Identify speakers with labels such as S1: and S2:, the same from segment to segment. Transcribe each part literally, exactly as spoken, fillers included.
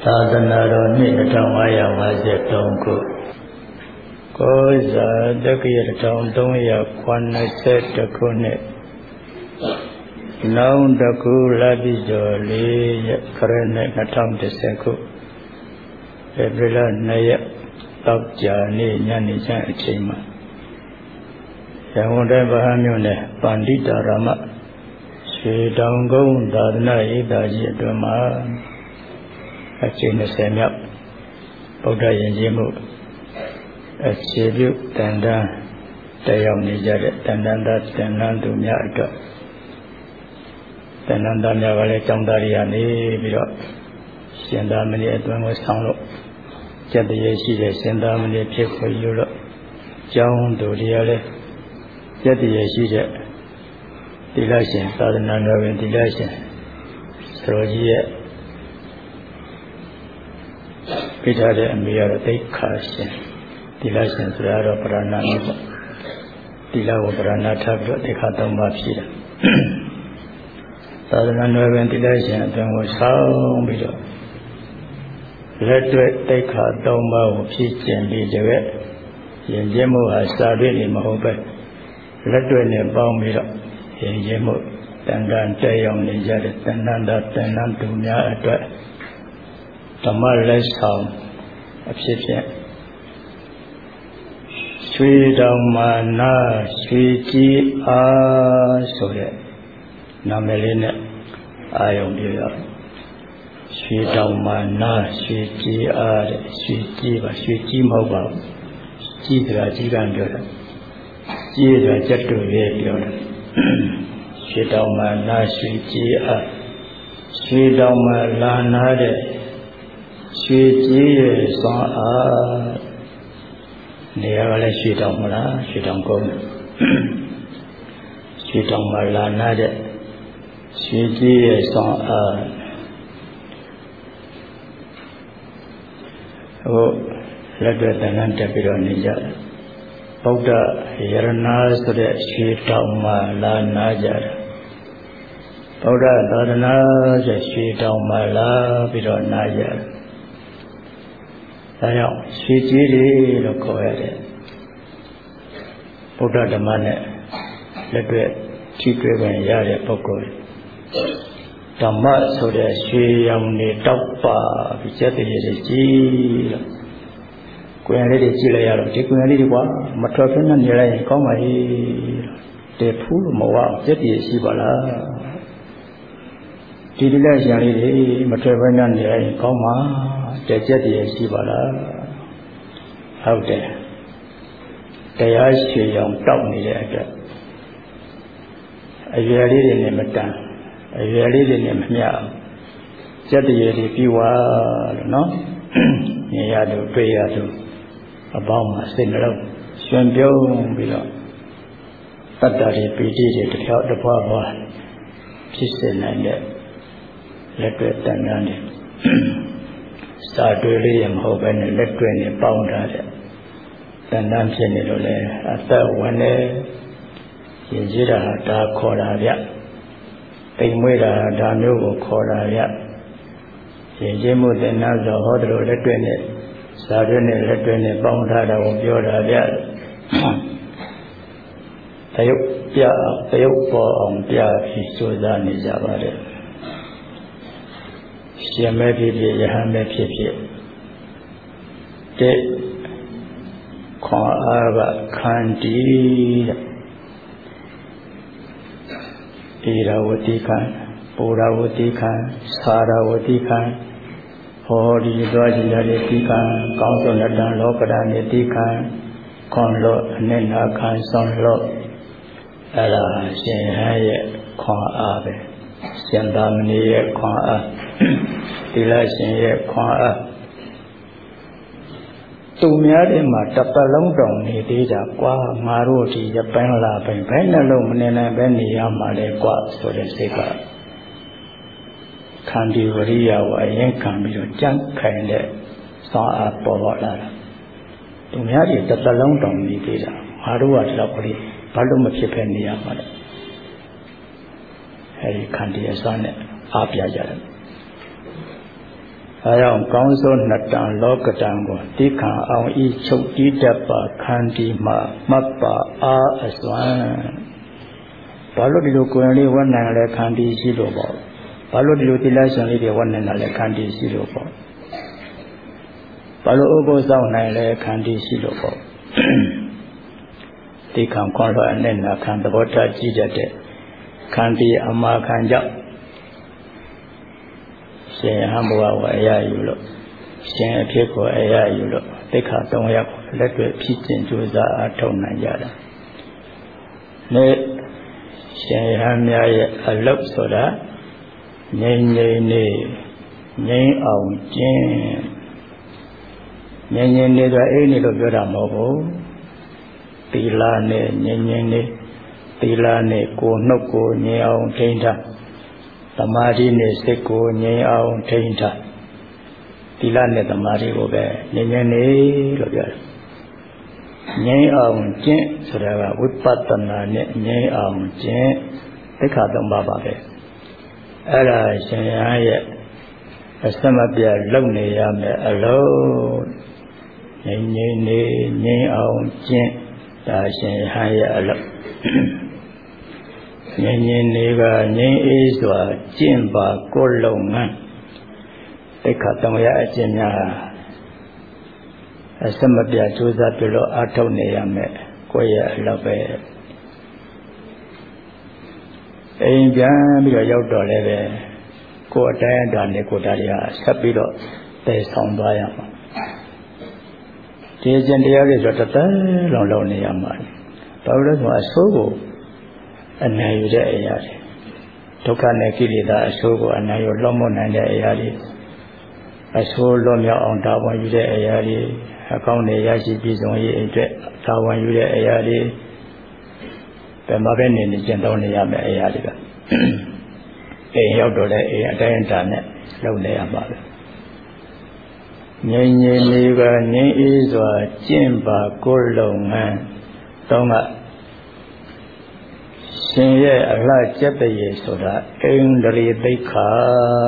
S1: သာသနာတော်နှစ်တစ်ထောင်ငါးရာ၅ဆယ်သုံးခုကိုးဇာတက္ကရာတစ်ထောင်သုံးရာခုနှစ်ဆယ်တစ်ခုနှစ်နောင်တကူလပိဇောလေးရက်ခရစ်နှစ်နှစ်ထောင်တစ်ဆယ်ခုဧပြီလနှစ်ရက်တောက်ကြနေ့ညနေချမ်းအချိန်မှာရန်ကုန်တိုင်းဗဟန်းမြို့နယ်ပန္တိတာရမရွှေတောင်ကုန်းသာသနာ့ရေးသားကြီးအတွင်မှာအချိန်၂၀မြောက်ဗုဒ္ဓယဉ်ကျေးမှုအခြေပြုတန်တန်းတက်ရောက်နေကြတဲ့တန်တန်းသားတန်တန်းသူများအတွက်တန်တန်းသားများကလည်းကျောင်းသားတွေကနေပြီးတော့ရှင်သာမဏေအတွင်ကိုဆောင်လို့ကျက်တရေရှိတဲ့ရှင်သာမဏေဖြစ်ခွင့်ယူလို့ကျောင်းသူတွေကလည်းကျက်တရေရှိတဲ့သီလရှင်သာသနာတော်ဝင်သီလရှင်ဆရာကြီးရဲ့ပြထားတဲ့အမေကတော့သိက္ခာရှင်သီလရှင်ဆိုတာတော့ပရဏာမျိုးပေါ့သီလကိုပရဏာထားပြီးတော့သိက္ခာသုံးပါးဖြည့်တယ်သာသနာတော်ဝင်သီလရှင်အတွင်ကိုဆောင်းပြီးတော့လက်တွေ့သိက္ခာသုံးပါးကိုဖြည့်ကျင်ပြီးတကယ်ယဉ်ကျေးမှုဟာစာတွေ့နေမဟုတ်ပဲလက်တွေ့နဲ့ပေါင်းပြီးတော့ယဉ်ကျေးမှုတန်တန်တက်ရောက်နေကြတဲ့တန်တန်သာတန်တန်သူများအတွက်ဓမ္မလက်ဆောင်အဖြစ်ဖြင့်ရွှေတောင်မာနာရွှေကြီးအားဆိုတဲ့နာမည်လေးနဲ့အာယုံပြရရွှေတောင်မာနာရွှေကြီးအားတဲ့ရွှေကြီးပါရွှေကြီးမဟုတ်ပါဘူးကြီးဆိုတာကြီးကံပြောတာကြီးဆိုတာကျက်တူရဲ့ပြောတာရွှေတောင်မာနာရွှေကြီးအားရွှေတောင်မာလာနာတဲ့ရွှေကြီးရဲ့စွမ်းအားနေရာကလည်းရွှေတောင်မလားရွှေတောင်ကုန်းရွှေတောင်မှာလာနာတဲ့ရွှေကြီးရဲ့စွမ်းအားဟိုလက်တွေ့တန်တန်းတက်ပြီးတော့နေကြတယ်ဗုဒ္ဓယရနာဆိုတဲ့ရွှေတောင်မှာလာနာကြတယ်ဗုဒ္ဓသာသနာဆိုရွှေတောင်မှာလာပြီးတော့နာကြတယ်ဒါကြောင့်ရွှေကြီးတွေလို့ခေါ်ရတယ်ဗုဒ္ဓဓမ္မနဲ့လက်တွေ့ထိတွေ့ခွင့်ရတဲ့ပုဂ္ဂိုလ်ဓမ္မဆိုတဲ့ရွှေရောင်တွေတောက်ပါပြီးကျက်တည်းတွေကြီးလို့ကိုယ်ရလေးတွေကြည့်လိုက်ရတော့ဒီကိုယ်ရလေးတွေကွာမထွက်ဖင်းနဲ့နေလိုက်ရင်ကောင်းပါလေတဲ့ဖူးလို့မဝကျက်တည်းရှိပါလားဒီဒီလက်ရှာလေးတွေမထွက်ဖင်းနဲ့နေလိုက်ရင်ကောင်းပါတဲ့ကျက်တည်းရှိပါလားဟုတ်တယ်တရားရွှေရောင်တောက်နေတဲ့အတွက်အရွယ်လေးတွေနဲ့မတန်အရွယ်လေးတွေနဲ့မမျှအောင်ကျက်တည်းတွေပြီးွားလို့နော်မြင်ရလို့တွေ့ရလို့အပေါင်းမှာစိတ်နှလုံးရှင်ပြုံးပြီးတော့တတ္တတွေပီတိတွေတစ်ဖြောက်တစ်ပွားပွားဖြစ်စေနိုင်တဲ့လက်တွေ့တန်တန်းတွေစာတွေ့လေးရမဟုတ်ပဲနဲ့လက်တွေ့နဲ့ပေါင်းထားတဲ့တန်တန်းဖြစ်နေလို့လေအသက်ဝင်နေရင်ကြီးတာဒါခေါ်တာဗျတိမ်မွေးတာဒါမျိုးကိုခေါ်တာဗျရင်ကြီးမှုတင်နာဆိုဟောတယ်လို့လက်တွေ့နဲ့စာတွေ့နဲ့လက်တွေ့နဲ့ပေါင်းထားတာကိုပြောတာဗျတယုတ်ပြတယုတ်ပေါ်အောင်ပြပြီးစူးစမ်းနေကြပါတယ်ရှင်မဲဖြစ်ဖြစ်ယဟန်မဲဖြစ်ဖြစ်တဲ့ခွန်အားကခန္တီတဲ့ဣရဝတိခံပူရဝတိခံသာရဝတိခံဟောဒီသွားကြည့်ရတဲ့တိခံကောင်းစွာလက်တံလောကဓာနေတိခံခွန်လို့အနစ်နာခံဆောင်လို့အဲ့ဒါရှင်ဟန်ရဲ့ခွန်အားပဲရှင်သာမဏေရဲ့ခွန်အားသီလရှင်ရဲ့ခွန်အားသူများတဲ့မှာတပတ်လုံးတောင်နေသေးတာကွာငါတို့ဒီရပန်းလာပင်ဘယ်နှလုံးမနေနိုင်ပဲနေရမှာလေကွာဆိုတဲ့စိတ်ကခန္တီဝရိယကိုအရင်ခံပြီးတော့ကြံ့ခိုင်တဲ့စွမ်းအားပေါ်ပေါ်လာတာသူများဒီတပတ်လုံးတောင်နေသေးတာငါတို့ကဒီတော့ကလေးဘာလို့မဖြစ်ဖဲနေရမှာလဲအဲဒီခန္တီအစွမ်းနဲ့အားပြကြတယ်အဲကြောင့်ကောင်းဆုံးနှစ်တန်လောကတံကိုတိခံအောင်ဤချုပ်တီးတတ်ပါခန္တီမှာမှတ်ပါအားအစွမ်းဘာလို့ဒီလိုကိုယ်လေးဝတ်နိုင်လဲခန္တီရှိလို့ပေါ့ဘာလို့ဒီလိုသီလရှင်လေးတွေဝတ်နိုင်တာလဲခန္တီရှိလို့ပေါ့ဘာလို့ဥပုသ်ဆောင်နိုင်လဲခန္တီရှိလို့ပေါ့တိခံခွန်လွှတ်အနဲ့နာခံသဘောထားကြည့်တတ်တဲ့ခန္တီအမာခံကြောင့်ရှင်ဟံဘဝကိုအရာယူလို့ရှင်အဖြစ်ကိုအရာယူလို့တိခါသုံးရပ်လက်တွေ့ဖြစ်ကျင်ကြိုးစားအားထုတ်နိုင်ကြတာနေ့ရှင်ဟံများရဲ့အလုပ်ဆိုတာငြိမ်ငြိမ်နေငြိမ်အောင်ကျင့်ငြိမ်ငြိမ်နေဆိုအိနေလို့ပြောတာမဟုတ်ဘူးသီလနဲ့ငြိမ်ငြိမ်နေသီလနဲ့ကိုယ်နှုတ်ကိုငြိမ်အောင်ထိန်းထားသမာဓိနဲ့စိတ်ကိုငြိမ်အောင်ထိန်းထားသီလနဲ့သမာဓိကိုပဲငြိမ်ငြိမ်နေလို့ပြောတယ်ငြိမ်အောင်ကျင့်ဆိုတာကဝိပဿနာနဲ့ငြိမ်အောင်ကျင့်သိက္ခာသုံးပါးပါပဲအဲ့ဒါရှင်ရဟန်းရဲ့အစမပြတ်လုပ်နေရမယ်အလုံးငြိမ်ငြိမ်နေငြိမ်အောင်ကျင့်ဒါရှင်ရဟန်းရဲ့အလုံးငြိမ်ငြိမ်နေကငြိမ်အေးစွာကျင့်ပါကိုယ်လုံးငန်းသိက္ခာသုံးရအကျင့်များအစမပြတ်ကြိုးစားပြုလို့အားထုတ်နေရမယ်ကိုယ့်ရဲ့အလုပ်ပဲအိမ်ပြန်ပြီးတော့ရောက်တော့လည်းပဲကိုယ်အတိုင်းအတာနဲ့ကိုယ်တရားတွေကဆက်ပြီးတော့တည်ဆောင်သွားရမှာဒီအကျင့်တရားတွေဆိုတော့တည်းလုံးလုံးနေရမှာဘာလို့လဲဆိုတော့အဆိုးကိုအနိုင်ယူတဲ့အရာတွေဒုက္ခနဲ့ကိလေသာအဆိုးကိုအနိုင်ယူလွတ်မနိုင်တဲ့အရာတွေအဆိုးလွတ်မြောက်အောင်တာဝန်ယူတဲ့အရာတွေအကောင်းနဲ့ရရှိပြည်စုံရေးအတွက်တာဝန်ယူတဲ့အရာတွေဘယ်မှာပဲနေနေကျင့်သုံးနေရမယ့်အရာတွေကအိမ်ရောက်တော့လည်းအိမ်အတိုင်းအတာနဲ့လုပ်နေရပါပဲငြိမ်ငြိမ်လေးကငြိမ်အေးစွာကျင့်ပါကိုယ်လုံးငန်းသုံးကရှင်ရဲ့အလှကျက်တရေဆိုတာအိန္ဒြေသိက္ခာ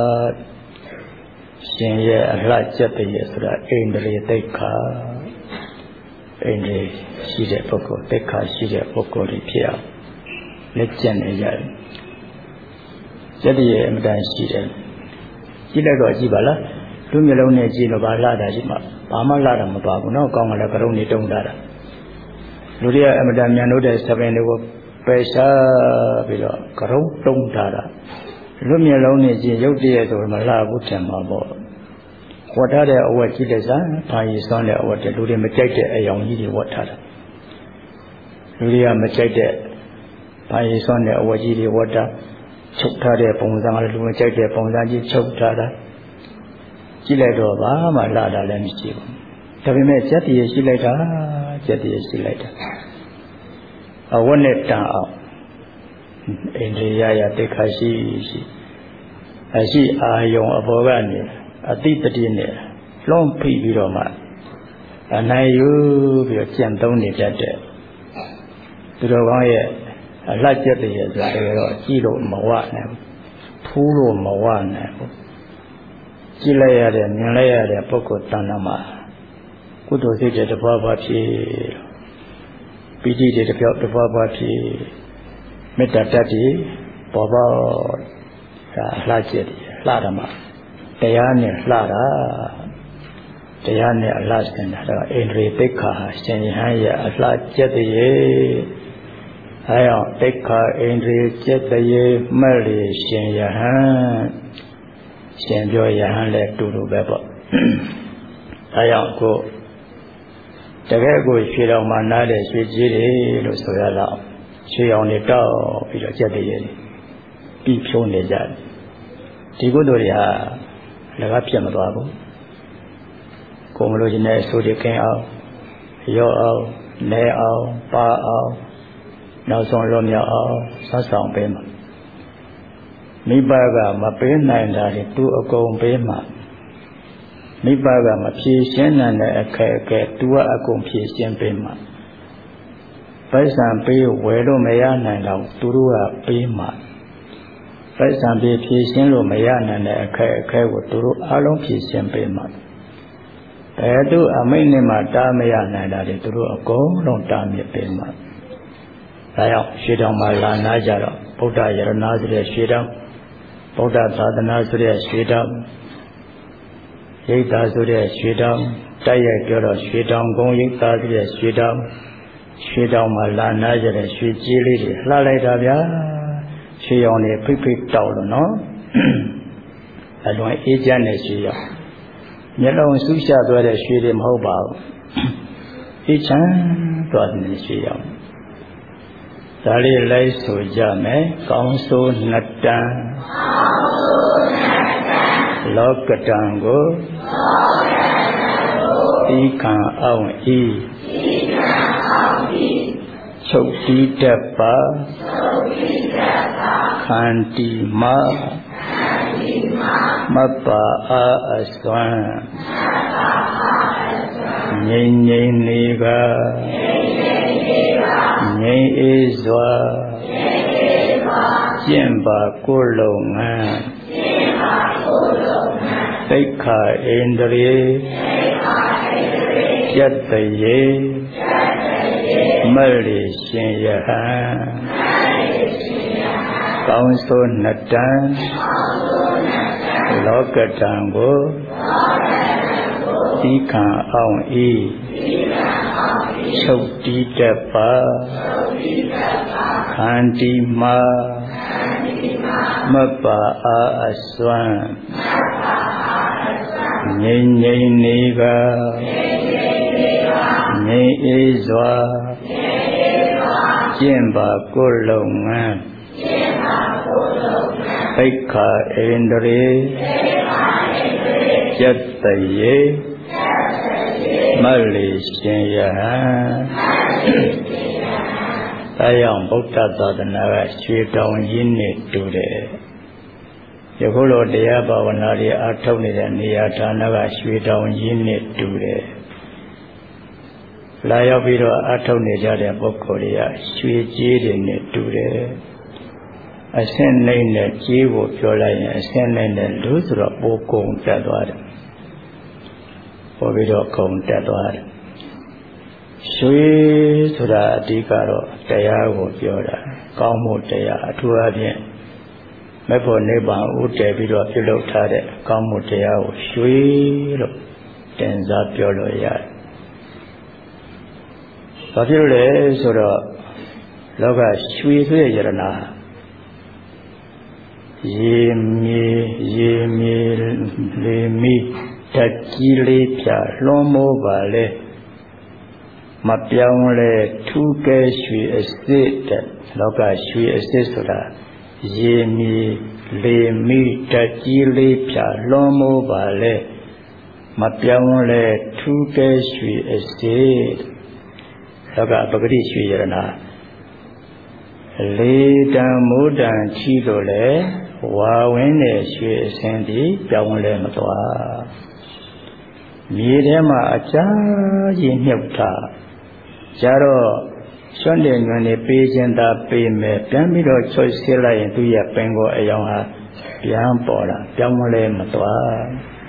S1: ရှင်ရဲ့အလှကျက်တရေဆိုတာအိန္ဒြေသိက္ခာအိန္ဒြေရှိတဲ့ပုဂ္ဂိုလ်သိက္ခာရှိတဲ့ပုဂ္ဂိုလ်တွေဖြစ်အောင်လက်ကျင့်နေရတယ်ကျက်တရေအမှန်တန်ရှိတယ်ကြည့်လိုက်တော့ကြည့်ပါလားလူမျိုးလုံးနဲ့ကြည့်တော့ဘာလှတာရှိမှဘာမှလှတာမပါဘူးနော်ကောင်းကလည်းကရုံးနေတုံးတာလူတွေကအမှန်တန်မြန်လို့တဲ့သပင်တွေကိုပယ်ရှားပြီးတော့ကရုံးတုံးထားတာလူမျိုးလုံးနဲ့ကြည့်ရုပ်တရက်ဆိုမလှဘူးထင်မှာပေါ့ဝတ်ထားတဲ့အဝတ်ကြည့်တဲ့စားဘာကြီးစွမ်းတဲ့အဝတ်တွေလူတွေမကြိုက်တဲ့အယောင်ကြီးတွေဝတ်ထားတာလူတွေကမကြိုက်တဲ့ဘာကြီးစွမ်းတဲ့အဝတ်ကြီးတွေဝတ်တာချုပ်ထားတဲ့ပုံစံကလည်းလူမကြိုက်တဲ့ပုံစံကြီးချုပ်ထားတာကြည့်လိုက်တော့ဘာမှလှတာလည်းမရှိဘူးဒါပေမဲ့စက်တည်းရှိလိုက်တာစက်တည်းရှိလိုက်တာအဝတ်နဲ့တန်အောင်အိန္ဒြေယယသိက္ခာရှိရှိအရှိအာယုံအဘောကနေအတိပတိနဲ့လွန်ဖိပြီးတော့မှအနိုင်ယူပြီးတော့ကြံသုံးနေတတ်တဲ့သူတော်ကောင်းရဲ့အလှကျက်တည်းရဲ့ဆိုတော့ကြည့်လို့မဝနိုင်ဘူးဖူးလို့မဝနိုင်ဘူးကြည့်လိုက်ရတဲ့မြင်လိုက်ရတဲ့ပုဂ္ဂိုလ်တဏ္ဍာမှာကုသိုလ်စိတ်တွေတပွားပွားဖြစ်ပီတိတွေတပြောက်တပွားပွားဖြစ်မေတ္တာတတ်တွေပေါ်ပေါက်ဒါလှကျက်တယ်လှတာမှာတရားနဲ့လှတာတရားနဲ့အလှစင်တာတော့အိန္ဒြေသိက္ခာရှင်ယဟန်ရဲ့အလှကျက်တည်းအဲအောင်သိက္ခာအိန္ဒြေကျက်တည်းမဲ့လေရှင်ယဟန်ရှင်ပြောယဟန်လည်းတူတူပဲပေါ့အဲအောင်ကိုတကယ်ကိုရွှေတော်မှာနားတဲ့ရွှေကြီးတွေလို့ဆိုရတော့ရွှေအောင်တွေတောက်ပြီးတော့ကျက်တည်းပြီးဖြုံးနေကြတယ်ဒီကုသိုလ်တွေဟာလည်းကဖြစ်မသွားဘူးကိုယ်မလို့ခြင်းနဲ့ဆိုတဲ့ကင်းအောင်ရော့အောင်လဲအောင်ပါအောင်နောက်ဆုံးလွတ်မြောက်အောင်ဆက်ဆောင်ပေးမှာမိဘကမပေးနိုင်တာတွေသူအကုန်ပေးမှာမိဘကမဖြေရှင်းနိုင်တဲ့အခက်အခဲသူကအကုန်ဖြေရှင်းပေးမှာပိုက်ဆံပေးဝယ်လို့မရနိုင်တော့သူတို့ကပေးမှာပိုက်ဆံပြေဖြည့်ရှင်းလို့မရနိုင်တဲ့အခက်အခဲကိုသူတို့အလုံးဖြည့်ရှင်းပေးမှာအဲသူအမိန့်နဲ့မှတားမရနိုင်တာတွေသူတို့အကုန်လုံးတားမြစ်ပေးမှာဒါကြောင့်ရွှေတောင်မှာလာနာကြတော့ဗုဒ္ဓရတနာဆိုတဲ့ရွှေတောင်ဗုဒ္ဓသာသနာဆိုတဲ့ရွှေတောင်ရိပ်သာဆိုတဲ့ရွှေတောင်တိုက်ရိုက်ပြောတော့ရွှေတောင်ကုန်းရိပ်သာဆိုတဲ့ရွှေတောင်ရွှေတောင်မှာလာနာကြတဲ့ရွှေကြီးလေးတွေလှလိုက်တာဗျာရွှေရောင်တွေဖိဖိတောက်လို့နော်အလွန်အေးချမ်းတဲ့ရွှေရောင်မျက်လုံးဆူးရှသွားတဲ့ရွှေတွေမဟုတ်ပါဘူးအေးချမ်းသွားတဲ့ရွှေရောင်ဒါလေးလိုက်ဆိုကြမယ်ကောင်းဆိုးနှစ်တန်လောကတံကိုဤခံအောင်ဤချုပ်တီးတတ်ပါခန္တီမမပ္ပါအားအစွမ်းငြိမ်ငြိမ်နေပါငြိမ်အေးစွာကျင့်ပါကိုယ်လုံးငန်းသိက္ခာဣန္ဒြေယတ္တယေမရိရှင်ယဟံကောင်းဆိုးနှစ်တန်လောကတံကိုသီခံအောင်ဤချုပ်တီးတတ်ပါခန္တီမမပ္ပါအားအစွမ်းငြိမ်ငြိမ်နေပါငြိမ်အေးစွာကျင့်ပါကိုယ်လုံးငန်းသိက္ခာဣန္ဒြေယတ္တယေမလိရှင်ယဟံဒါကြောင့်ဗုဒ္ဓသာသနာကရွှေတောင်ကြီးနဲ့တူတယ်ယခုလိုတရားဘာဝနာတွေအားထုတ်နေတဲ့နေရာဌာနကရွှေတောင်ကြီးနဲ့တူတယ်လာရောက်ပြီးတော့အားထုတ်နေကြတဲ့ပုဂ္ဂိုလ်တွေကရွှေကြီးတွေနဲ့တူတယ်အဆင့်နိုင်တဲ့ကြီးကိုပြောလိုက်ရင်အဆင့်နိုင်တဲ့လူဆိုတော့ပိုကုန်တက်သွားတယ်ပိုပြီးတော့ကုန်တက်သွားတယ်ရွှေဆိုတာအဓိကတော့တရားကိုပြောတာကောင်းမှုတရားအထူးအဖြင့်မဲ့ဖို့နိဗ္ဗာန်ဥတည်ပြီးတော့ပြုလုပ်ထားတဲ့ကောင်းမှုတရားကိုရွှေလို့တင်စားပြောလို့ရတယ်ဘာဖြစ်လို့လဲဆိုတော့လောကရွှေဆိုတဲ့ယရနာရေမြေရေမြေလေမီတက်ကြီးလေးဖြာလွန်မိုးပါလေမပြောင်းလဲထူးကဲရွှေအစစ်တဲ့လောကရွှေအစစ်ဆိုတာရေမြေလေမီတက်ကြီးလေးဖြာလွန်မိုးပါလေမပြောင်းလဲထူးကဲရွှေအစစ်လောကပဂတိရွှေရနာလေတံမိုးတံချီလို့လေဝါဝင်းတဲ့ရွှေအစင်းဒီပြောင်းလဲမသွားမြေထဲမှာအကြာကြီးမြုပ်ထားကြတော့စွန့်တယ်ညွန်နေပေးခြင်းသာပေးမယ်ပြန်ပြီးတော့ချွတ်ဆစ်လိုက်ရင်သူရဲ့ပင်ကိုအယောင်ဟာပြန်ပေါ်လာပြောင်းလဲမသွား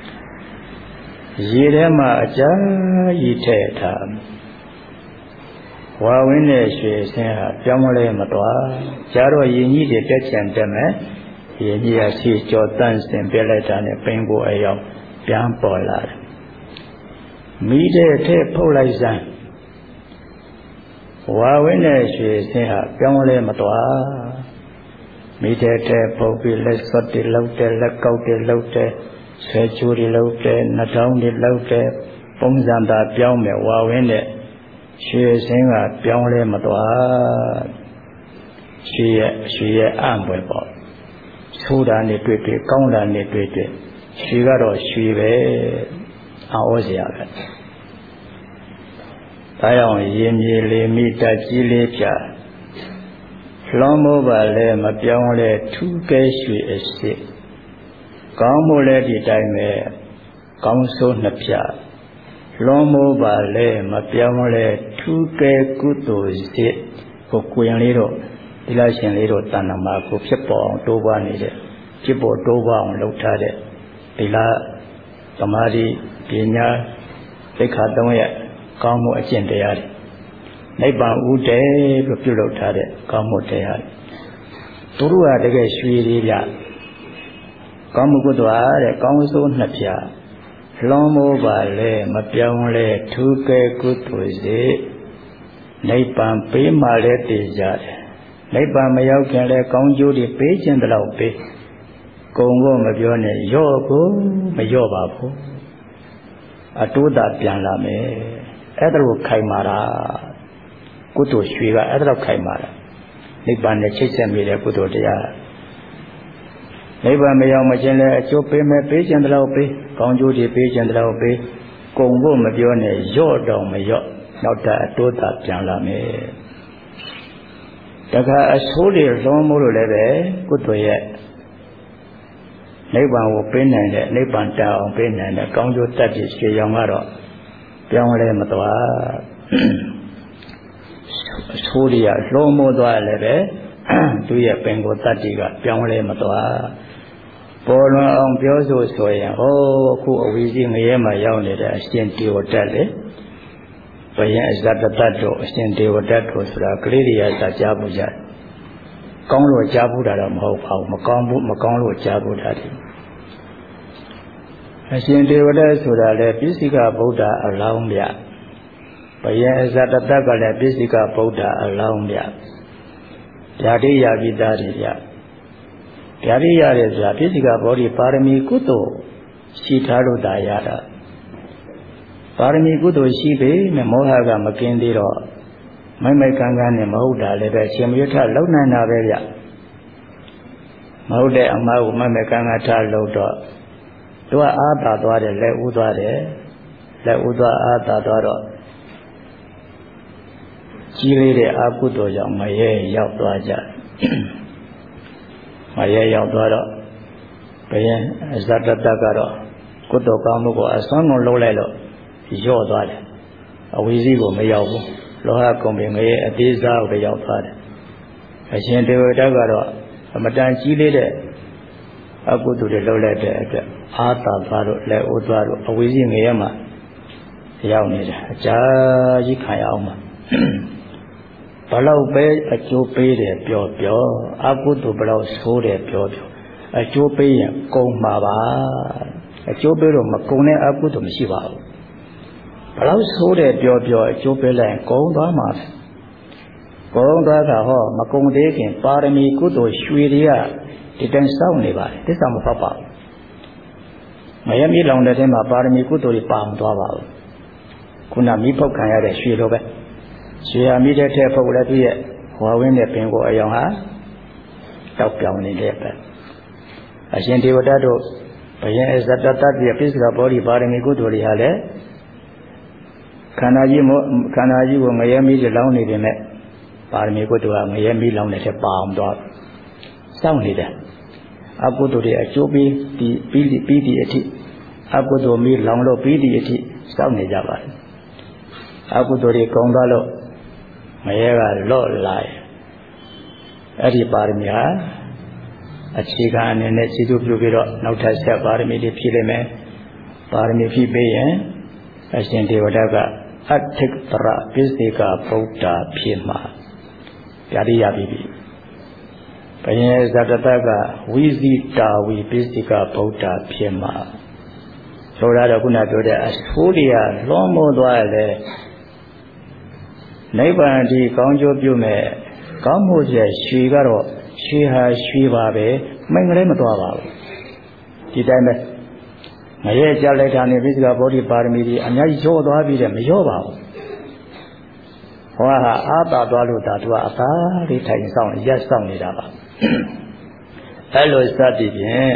S1: ရေထဲမှာအကြာကြီးထည့်ထားဝါဝင်းတဲ့ရွှေအစင်းဟာပြောင်းလဲမသွားကြတော့ရင်ကြီးတွေတက်ချင်တက်မယ်ရေကြီးရရှိကြောတန့်စင်ပြလိုက်တာနဲ့ပင်ကိုအယောင်ပြန်ပေါ်လာတယ်မိတဲ့ထဲဖုတ်လိုက်စမ်းဝါဝင်းတဲ့ရွှေစင်းဟာပြောင်းလဲမသွားမိတဲ့ထဲဖုတ်ပြီးလက်စွပ်တွေလောက်တယ်လက်ကောက်တွေလောက်တယ်ဆွဲချိုးတွေလောက်တယ်နှာထောင်းတွေလောက်တယ်ပုံစံသာပြောင်းမယ်ဝါဝင်းတဲ့ရွှေစင်းကပြောင်းလဲမသွားရွှေရဲ့ရွှေရဲ့အံ့ပွဲပေါ့ဆိုးတာနဲ့တွေ့တွေ့ကောင်းတာနဲ့တွေ့တွေ့ရွှေကတော့ရွှေပဲအောစရာပဲဒါကြောင့်ရင်မြေလေးမိတက်ကြီးလေးဖြာလွန်မိုးပါလဲမပြောင်းလဲထူးကဲရွှေအစစ်ကောင်းမိုးလဲဒီတိုင်းပဲကောင်းဆိုးနှစ်ဖြာလွန်မိုးပါလဲမပြောင်းလဲထူးကဲကုသိုလ်စစ်ကိုကိုရင်လေးတော့ဒီလားရှင်လေးတို့တဏ္ဍမှာကိုဖြစ်ပေါ်အောင်တိုးပွားနေတဲ့ဖြစ်ပေါ်တိုးပွားအောင်လုပ်ထားတဲ့ဒီလားသမာဓိပညာသိက္ခာသုံးရဲ့ကောင်းမှုအကျင့်တရားတွေနိဗ္ဗာန်ဥတည်လို့ပြုလုပ်ထားတဲ့ကောင်းမှုတရားတွေသူတို့ကတကယ်ရွှေလေးပြကောင်းမှုကုသိုလ်အားတဲ့ကောင်းဆိုးနှစ်ဖြာလွန်မိုးပါလေမပြောင်းလဲထူးကဲကုသိုလ်စေနိဗ္ဗာန်ပေးမှလည်းတည်ကြတယ်နိဗ္ဗာန်မရောက်ခင်လဲကောင်းကျိုးတွေပေးခြင်းတလောက်ပေးကုံကိုမပြောနဲ့ရော့ကိုမရော့ပါဘူးအတိုးတာပြန်လာမယ်အဲ့ဒါကိုခိုင်မာတာကုသိုလ်ရွှေကအဲ့ဒါခိုင်မာတာနိဗ္ဗာန်နဲ့ချိတ်ဆက်မိတဲ့ကုသိုလ်တရားနိဗ္ဗာန်မရောက်မချင်းလဲအကျိုးပေးမယ်ပေးခြင်းတလောက်ပေးကောင်းကျိုးတွေပေးခြင်းတလောက်ပေးကုံဖို့မပြောနဲ့ရော့တော့မရော့နောက်တာအတိုးတာပြန်လာမယ်တခါအဆိုးတွေလုံးမို့လို့လည်းပဲကုသိုလ်ရဲ့နိဗ္ဗာန်ကိုပေးနိုင်တဲ့နိဗ္ဗာန်တအောင်ပေးနိုင်တဲ့ကောင်းကျိုးတတ်တဲ့ရွှေရောင်ကတော့ပြောင်းလဲမသွားအဆိုးတွေကလုံးမို့သွားလည်းပဲသူရဲ့ပင်ကိုတတ်တိကပြောင်းလဲမသွားပေါ်လွန်အောင်ပြောဆိုဆိုရင်ဟောအခုအဝီကြီးငရဲမှာရောက်နေတဲ့အရှင်တေဝတ္တလေဘယံအဇတတ္တတို့အရှင်တေဝတ္တတို့ဆိုတာကလေးတွေကသာကြားဖို့ကြကောင်းလို့ကြားဖို့တာတော့မဟုတ်ပါဘူးမကောင်းဘူးမကောင်းလို့ကြားဖို့တာတယ်အရှင်တေဝတ္တဆိုတာလေပိစိကဗုဒ္ဓအလောင်းမြဘယံအဇတတ္တကလည်းပိစိကဗုဒ္ဓအလောင်းမြဓာတိယပိသားတွေပြဓာတိယရဲဆိုတာပိစိကဘောဓိပါရမီကုသိုလ်ရှိထားလို့သာရတာပါရမီကုသိုလ်ရှိပေမဲ့မောဟကမကင်းသေးတော့မိုက်မိုက်ကန်းကန်းနဲ့မဟုတ်တာလည်းပဲရှင်မရွတ်ထလုံနိုင်တာပဲဗျမဟုတ်တဲ့အမှားကိုမိုက်မိုက်ကန်းကန်းထားလို့တော့သူကအာသာသွားတယ်လက်ဦးသွားတယ်လက်ဦးသွားအာသာသွားတော့ကြီးလေးတဲ့အကုသိုလ်ကြောင့်မရဲရောက်သွားကြမရဲရောက်သွားတော့ဘယံအဇတတ္တကတော့ကုသိုလ်ကောင်းမှုကိုအစွမ်းကုန်လုပ်လိုက်လို့ရော့သွားတယ်အဝီစီးကိုမရောက်ဘူးလောဟကုံပင်ငရဲအသေးစားကိုရောက်သွားတယ်အရှင်တေဝတ္တကတော့အမတန်ကြီးလေးတဲ့အကုသိုလ်တွေလုပ်လိုက်တဲ့အတွက်အာသာသွားလို့လက်အိုးသွားလို့အဝီစီးငရဲမှာရောက်နေတယ်အကြာကြီးခံရအောင်မှာဘလောက်ပဲအကျိုးပေးတယ်ပြောပြောအကုသိုလ်ဘလောက်ဆိုးတယ်ပြောပြောအကျိုးပေးရင်ကုန်မှာပါအကျိုးပေးတော့မကုန်တဲ့အကုသိုလ်မရှိပါဘူးဘလောက်ဆိုးတယ်ပြောပြောအကျိုးပေးလိုက်ကုန်သွားမှာကုန်သွားတာဟောမကုန်သေးခင်ပါရမီကုသိုလ်ရွှေတွေကဒီတိုင်းစောင့်နေပါတယ်သစ္စာမဖောက်ပါဘူးမယမီလောင်တဲ့ထဲမှာပါရမီကုသိုလ်တွေပါမသွားပါဘူးခုနမိဖောက်ခံရတဲ့ရွှေလိုပဲရွှေဟာမိတဲ့ထဲဖုတ်လည်းသူ့ရဲ့ဝါဝင်းတဲ့ပင်ကိုအယောင်ဟာတောက်ပြောင်နေတဲ့ပဲအရှင်ဒေဝတ္တတို့ဘယံအဇတတ္တပြပိစိကဘောဓိပါရမီကုသိုလ်တွေဟာလည်းခန္ဓာကြီးမခန္ဓာကြီးကိုငရဲမီးလောင်းနေတယ်နဲ့ပါရမီကုသိုလ်ကငရဲမီးလောင်းတဲ့ထဲပါအောင်တော့စောင့်နေတယ်အကုသိုလ်တွေအကျိုးပေးဒီပြီးပြီးဒီအထိအကုသိုလ်မီးလောင်လို့ပြီးဒီအထိစောင့်နေကြပါတယ်အကုသိုလ်တွေကုန်သွားလို့ငရဲကလော့လာအဲ့ဒီပါရမီဟာအခြေခံအနေနဲ့ခြေထုတ်ပြုပြီးတော့နောက်ထပ်ဆက်ပါရမီတွေဖြည့်လိုက်မယ်ပါရမီဖြည့်ပေးရင်အရှင်ဒေဝဒကအဋ္ဌိတရပိစိကဗုဒ္ဓဖြစ်မှာဗျာတိရပြီပြီဘယင်ဇတတကဝိဇိတာဝီပိစိကဗုဒ္ဓဖြစ်မှာဆိုတော့ခုနပြောတဲ့အဆိုးတွေကလွန်မိုးသွားတယ်နိဗ္ဗာန်ဒီကောင်းကျိုးပြုမဲ့ကောင်းမှုရဲ့ရွှေကတော့ရွှေဟာရွှေပါပဲမိန်ကလေးမသွားပါဘူးဒီတိုင်းပဲငရဲကြလိုက်တာနဲ့ပိစိကဗောဓိပါရမီကြီးအများကြီးရောသွားပြီးတယ်မရောပါဘူးဟောဟာအာသာသွားလို့ဒါသူကအသာလေးထိုင်ဆောင်ရက်ဆောင်နေတာပါအဲ့လိုစသည်ဖြင့်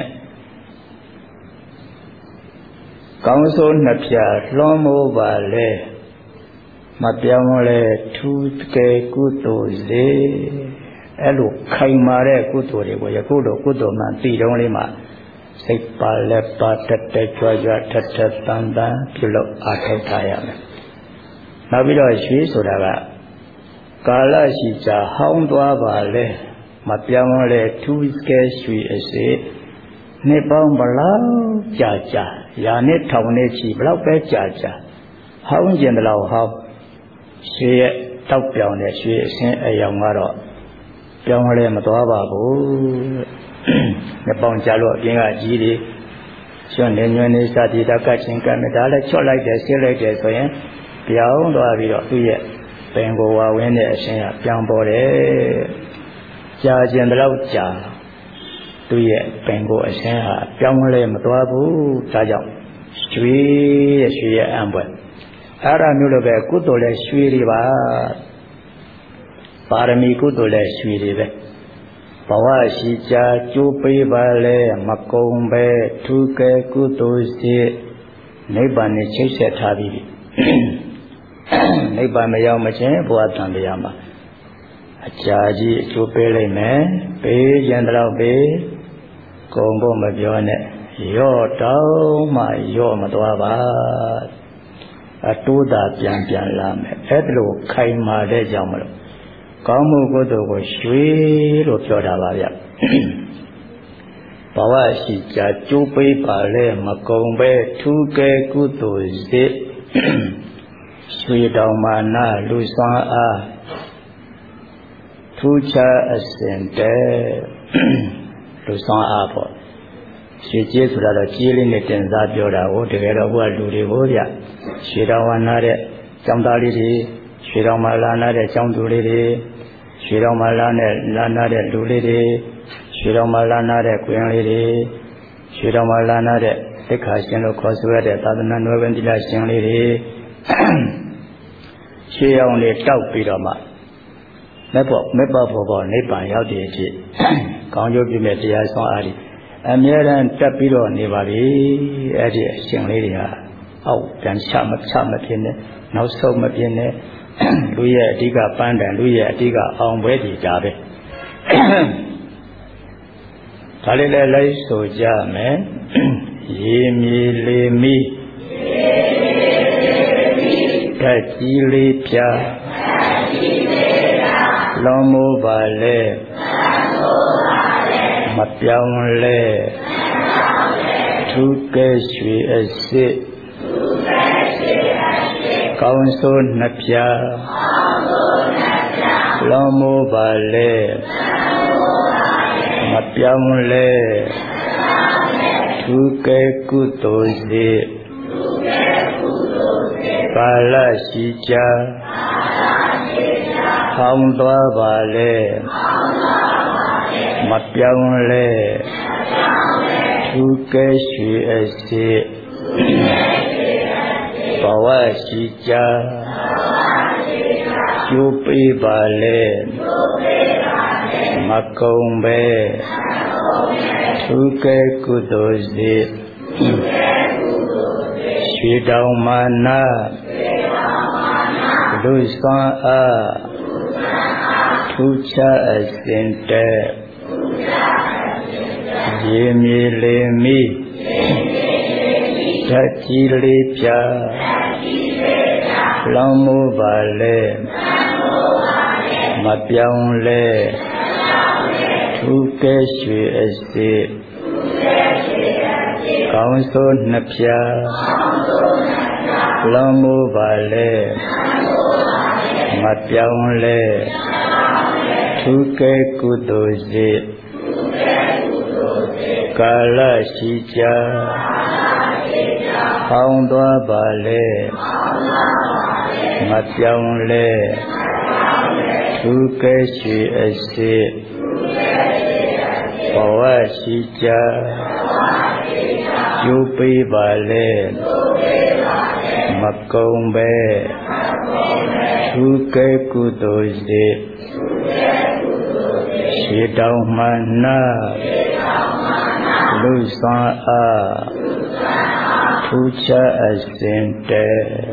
S1: ကောင်းဆိုးနှစ်ဖြာလွန်မိုးပါလေမပြောင်းလဲထူးကဲကုသိုလ်စေအဲ့လိုခိုင်မာတဲ့ကုသိုလ်တွေကိုယခုလိုကုသိုလ်မှတည်တုံးလေးမှာစိတ်ပါလက်ပါတက်တက်ကြွကြွထက်ထက်တန်တန်ပြုလုပ်အားထုတ်ထားရမယ်နောက်ပြီးတော့ရွှေဆိုတာက Kala Shija Houndwa Vale, Mapiamole, two scarce a say, Nepal Balau Jaja, Yanet Taunechi, Blaupe Jaja, Hound and Lau Hop, she talked down that she sent a young mother. Piamole Matoaba, Nepal Jalo, Ginga Gili, John Lenyon studied a catching Kamedala, so like the still like that, so yeah, Piao, do I be Bengo when they say a young body, Judge and the loud jar. Do ye Bengo a say a young lame Tuabu, Taja, Sweet, she amber. Ara Mulabe, good or less sweet river. Parami good or less sweet river. Pawa Shija, Jupi Vale, Macombe, Tuke, good to see, Nebani chase at Tabi. Neighbor Mayo Machin, Boatan Yama. A charge to pay me, pay general pay, Congo Mabione, your town, my your Matuava. A two that Pian Lam, Edlo Kaima de Jamal. Kamu go to go sweet or Chodavaya. Pawa Shija, Jupi Pale, Macombe, Tuke, good to see. Sweet Domana, Lusan, Tucha Ascente, Lusan Apple. She just rather killing it in that Yoda, or together who are doing Vodia. She don't want it, Jamdality, she don't malana, the Jamdulity, she don't malana, Lana, the Dulity, she don't malana, the Queen Lady, she don't malana, the Casino Cosway, the Southern Ventilation Lady. She only talk Pidoma. Never, never for Nepal, Yadi, Conjo Pimetia, so Adi. A mere and Tapiro Nivali, Eddie, Singlia. Oh, then Chama Chamatin, no so Matine, Luya Diga Panda, Luya Diga on Wedi Jabe. Talile so jame, Yemi me. Tajilipia Lomo Vale Mapiamle Tuke Sui Ese Council Napia Lomo Vale Mapiamle Tuke Kutoze Kala Shija Houndwa Vale Mapiamle Tuke Sui Ese Pawa Shija Jupi Vale Macombe Tuke Kudoze Shidamana Lusan Tucha Ascente Yemilemi Tajilipia Lamu Vale Mapiamle Tuke Sui Ese Council Napia Lamu Vale Mapiamle Tuke Kudoze Kala Shija Houndwa Vale Mapiamle Tuke Sui Ese Pawa Shija Jupi Vale Macombe Tuke Kudoze Shidamana Lusan Tucha Ascente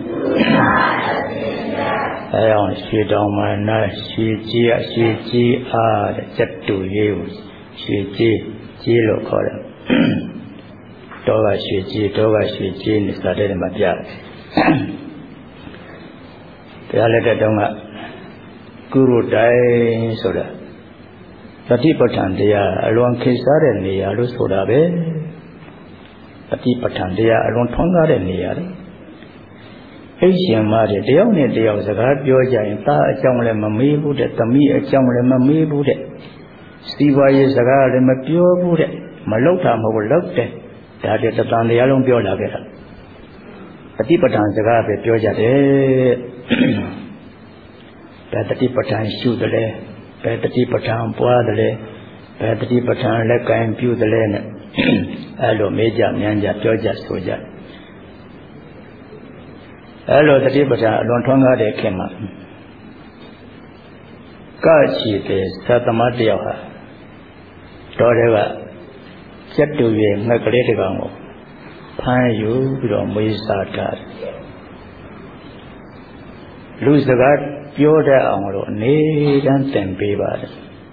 S1: Ayon Shidamana Shiji Shiji Ah Chaptu Yew Shiji Jilo Koda Toga Shiji Toga Shiji ni started Mapia Pialeta Donga ကုရုတိုင်ဆိုတာတတိပဋ္ဌာန်တရားအလွန်ခေစားတဲ့နေရာလို့ဆိုတာပဲတတိပဋ္ဌာန်တရားအလွန်ထွန်းကားတဲ့နေရာလေအိရှင်မတွေတယောက်နဲ့တယောက်စကားပြောကြရင်သားအကြောင်းလည်းမမေးဘူးတဲ့သမီးအကြောင်းလည်းမမေးဘူးတဲ့စီးပွားရေးစကားလည်းမပြောဘူးတဲ့မလောက်တာမဟုတ်ဘူးလောက်တယ်ဒါတည်းတန်တရားလုံးပြောလာခဲ့တာတတိပဋ္ဌာန်စကားပဲပြောကြတယ်ဘယ်တတိပဋ္ဌာန်ရှုတယ်လဲဘယ်တတိပဋ္ဌာန်ပွားတယ်လဲဘယ်တတိပဋ္ဌာန်လက်ကင်ပြုတယ်လဲနဲ့အဲ့လိုမေးကြမြန်းကြပြောကြဆိုကြအဲ့လိုတတိပဋ္ဌာန်အလွန်ထွန်းကားတဲ့ခင်မှာကချီတဲ့သတ္တမတယောက်ဟာတော်တယ်ကစက်တူရဲ့ငှက်ကလေးတစ်ကောင်ကိုဖမ်းယူပြီးတော့မွေးစားတာလူစကားပြောတတ်အောင်လို့အနေတမ်းသင်ပေးပါတယ်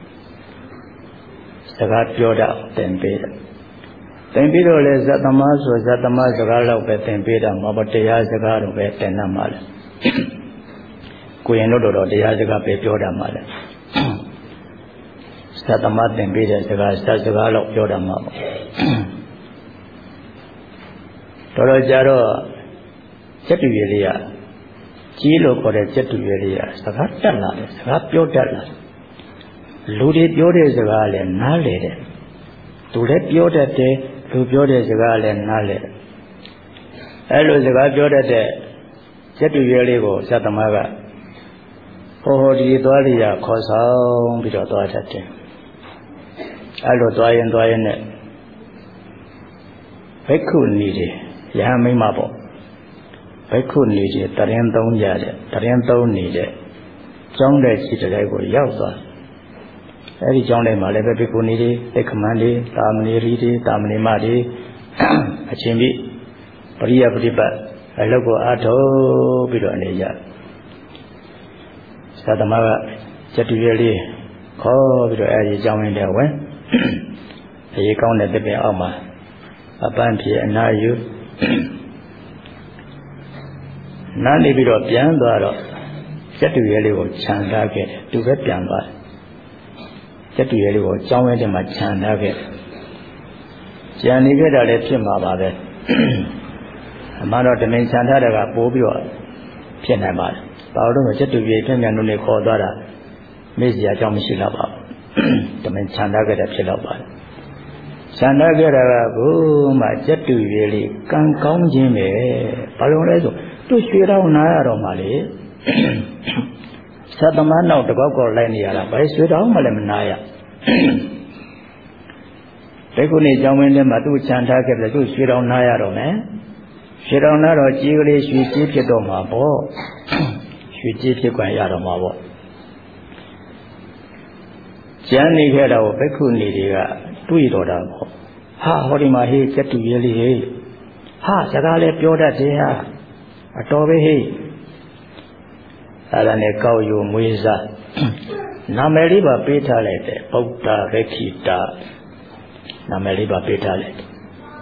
S1: စကားပြောတတ်အောင်သင်ပေးတယ်သင်ပြီးတော့လေဇတ်သမားဆိုဇတ်သမားစကားလောက်ပဲသင်ပေးတာမဟုတ်တရားစကားတော့ပဲသင်တတ်မှာလေကိုရင်တို့တော့တရားစကားပဲပြောတတ်မှာလေဇတ်သမားသင်ပေးတဲ့စကားဇတ်စကားလောက်ပြောတတ်မှာပေါ့တော်တော်ကြတော့စက်တူရည်လေးကကြီးလို့ခေါ်တဲ့စက်တူရည်လေးကစကားတက်လာတယ်စကားပြောတတ်လာလူတွေပြောတဲ့စကားလည်းနားလေတယ်သူလည်းပြောတတ်တယ်လူပြောတဲ့စကားလည်းနားလေတယ်အဲလိုစကားပြောတတ်တဲ့စက်တူရည်လေးကိုဇတ်သမားကဟိုဟိုဒီသွားရခေါ်ဆောင်ပြီးတော့သွားတတ်တယ်အဲလိုသွားရင်သွားရင်နဲ့ဘိက္ခုနီတွေရဟန်းမိမပေါ့ဘိက္ခုနီတွေတရင်သုံးကြတဲ့တရင်သုံးနေတဲ့ကျောင်းတဲ့ခြေတိုင်းကိုရောက်သွားအဲဒီကျောင်းထဲမှာလည်းပဲဘိက္ခုနီတွေသိက္ခမန်တွေတာမဏေရီတွေတာမဏေမတွေအချင်းပြီးပရိယပฏิပတ်အလုပ်ကိုအားထုတ်ပြီးတော့အနေကြသတ္တမကစတူရလေးခေါ်ပြီးတော့အဲဒီကျောင်းရင်းတဲ့ဝင်အရေးကောင်းတဲ့တပည့်အောက်မှာအပန်းဖြေအနာယူနားနေပြီးတော့ပြန်သွားတော့စက်တူရဲလေးကိုခြံထားခဲ့တယ်သူပဲပြန်သွားတယ်စက်တူရဲလေးကိုကျောင်းဝဲထဲမှာခြံထားခဲ့တယ်ကြံနေခဲ့တာလည်းဖြစ်မှာပါပဲအမှန်တော့တမင်ခြံထားတဲ့ကပိုးပြီးတော့ဖြစ်နိုင်ပါတယ်ဘာလို့လဲစက်တူရဲပြန်ပြန်လို့နေခေါ်သွားတာမေ့စရာအကြောင်းမရှိတော့ပါဘူးတမင်ခြံထားခဲ့တာဖြစ်တော့ပါတယ်ခြံထားခဲ့တာကဘုမှစက်တူရဲလေးကံကောင်းခြင်းပဲဘာလို့လဲဆိုသူရွှေတော်နာရတော့မှလေသတ္တမနောက်တကောက်ကောက်လိုက်နေရတာဘယ်ရွှေတော်မှလည်းမနာရဒီခုနေ့ကျောင်းဝင်းထဲမှာသူ့ခြံထားခဲ့တယ်သူရွှေတော်နာရတော့မယ်ရွှေတော်နာတော့ကြီးကလေးရွှေကြီးဖြစ်တော့မှာပေါ့ရွှေကြီးဖြစ်ခွင့်ရတော့မှာပေါ့ကျန်နေခဲ့တော့ဘိက္ခုနီတွေကတွေ့တော့တာပေါ့ဟာဟောဒီမှာဟေးစက်တူရဲလေးဟေးဟာစကားလည်းပြောတတ်တယ်ဟာအတော်ပဲဟိအဲ့ဒါနဲ့ကောက်ယူမွေးစားနာမည်လေးပါပေးထားလိုက်တယ်ဗုဒ္ဓရခိတနာမည်လေးပါပေးထားလိုက်တယ်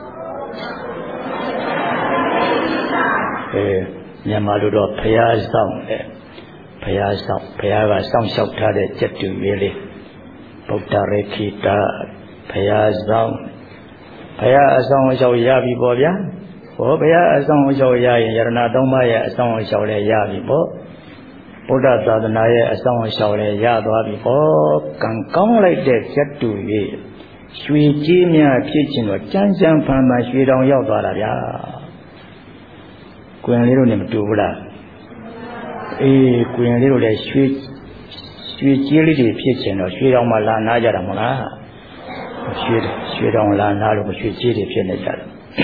S1: အဲမြန်မာလိုတော့ဖရာဆောင်တယ်ဖရာဆောင်ဖရာကစောင့်ရှောက်ထားတဲ့စက်တူရဲလေးဗုဒ္ဓရခိတဖရာဆောင်ဖရာအဆောင်အရှောက်ရပြီပေါ့ဗျာဟောဘုရားအဆောင်အရှောက်ရရင်ယရဏသုံးပါးရဲ့အဆောင်အရှောက်လည်းရပြီပေါ့ဗုဒ္ဓသာသနာရဲ့အဆောင်အရှောက်လည်းရသွားပြီပေါ့ကံကောင်းလိုက်တဲ့ဇတ်တူရဲ့ရွှေကြီးများဖြစ်ခြင်းတော့ကြမ်းကြမ်းဖန်ဖန်ရွှေတောင်ရောက်သွားတာဗျာကွင်လေးတို့နဲ့မတူဘူးလားအေးကွင်လေးတို့လည်းရွှေရွှေကြီးလေးတွေဖြစ်ခြင်းတော့ရွှေတောင်မှာလာနာကြတာမလားရွှေရွှေတောင်လာနာလို့ရွှေကြီးတွေဖြစ်နေကြတယ်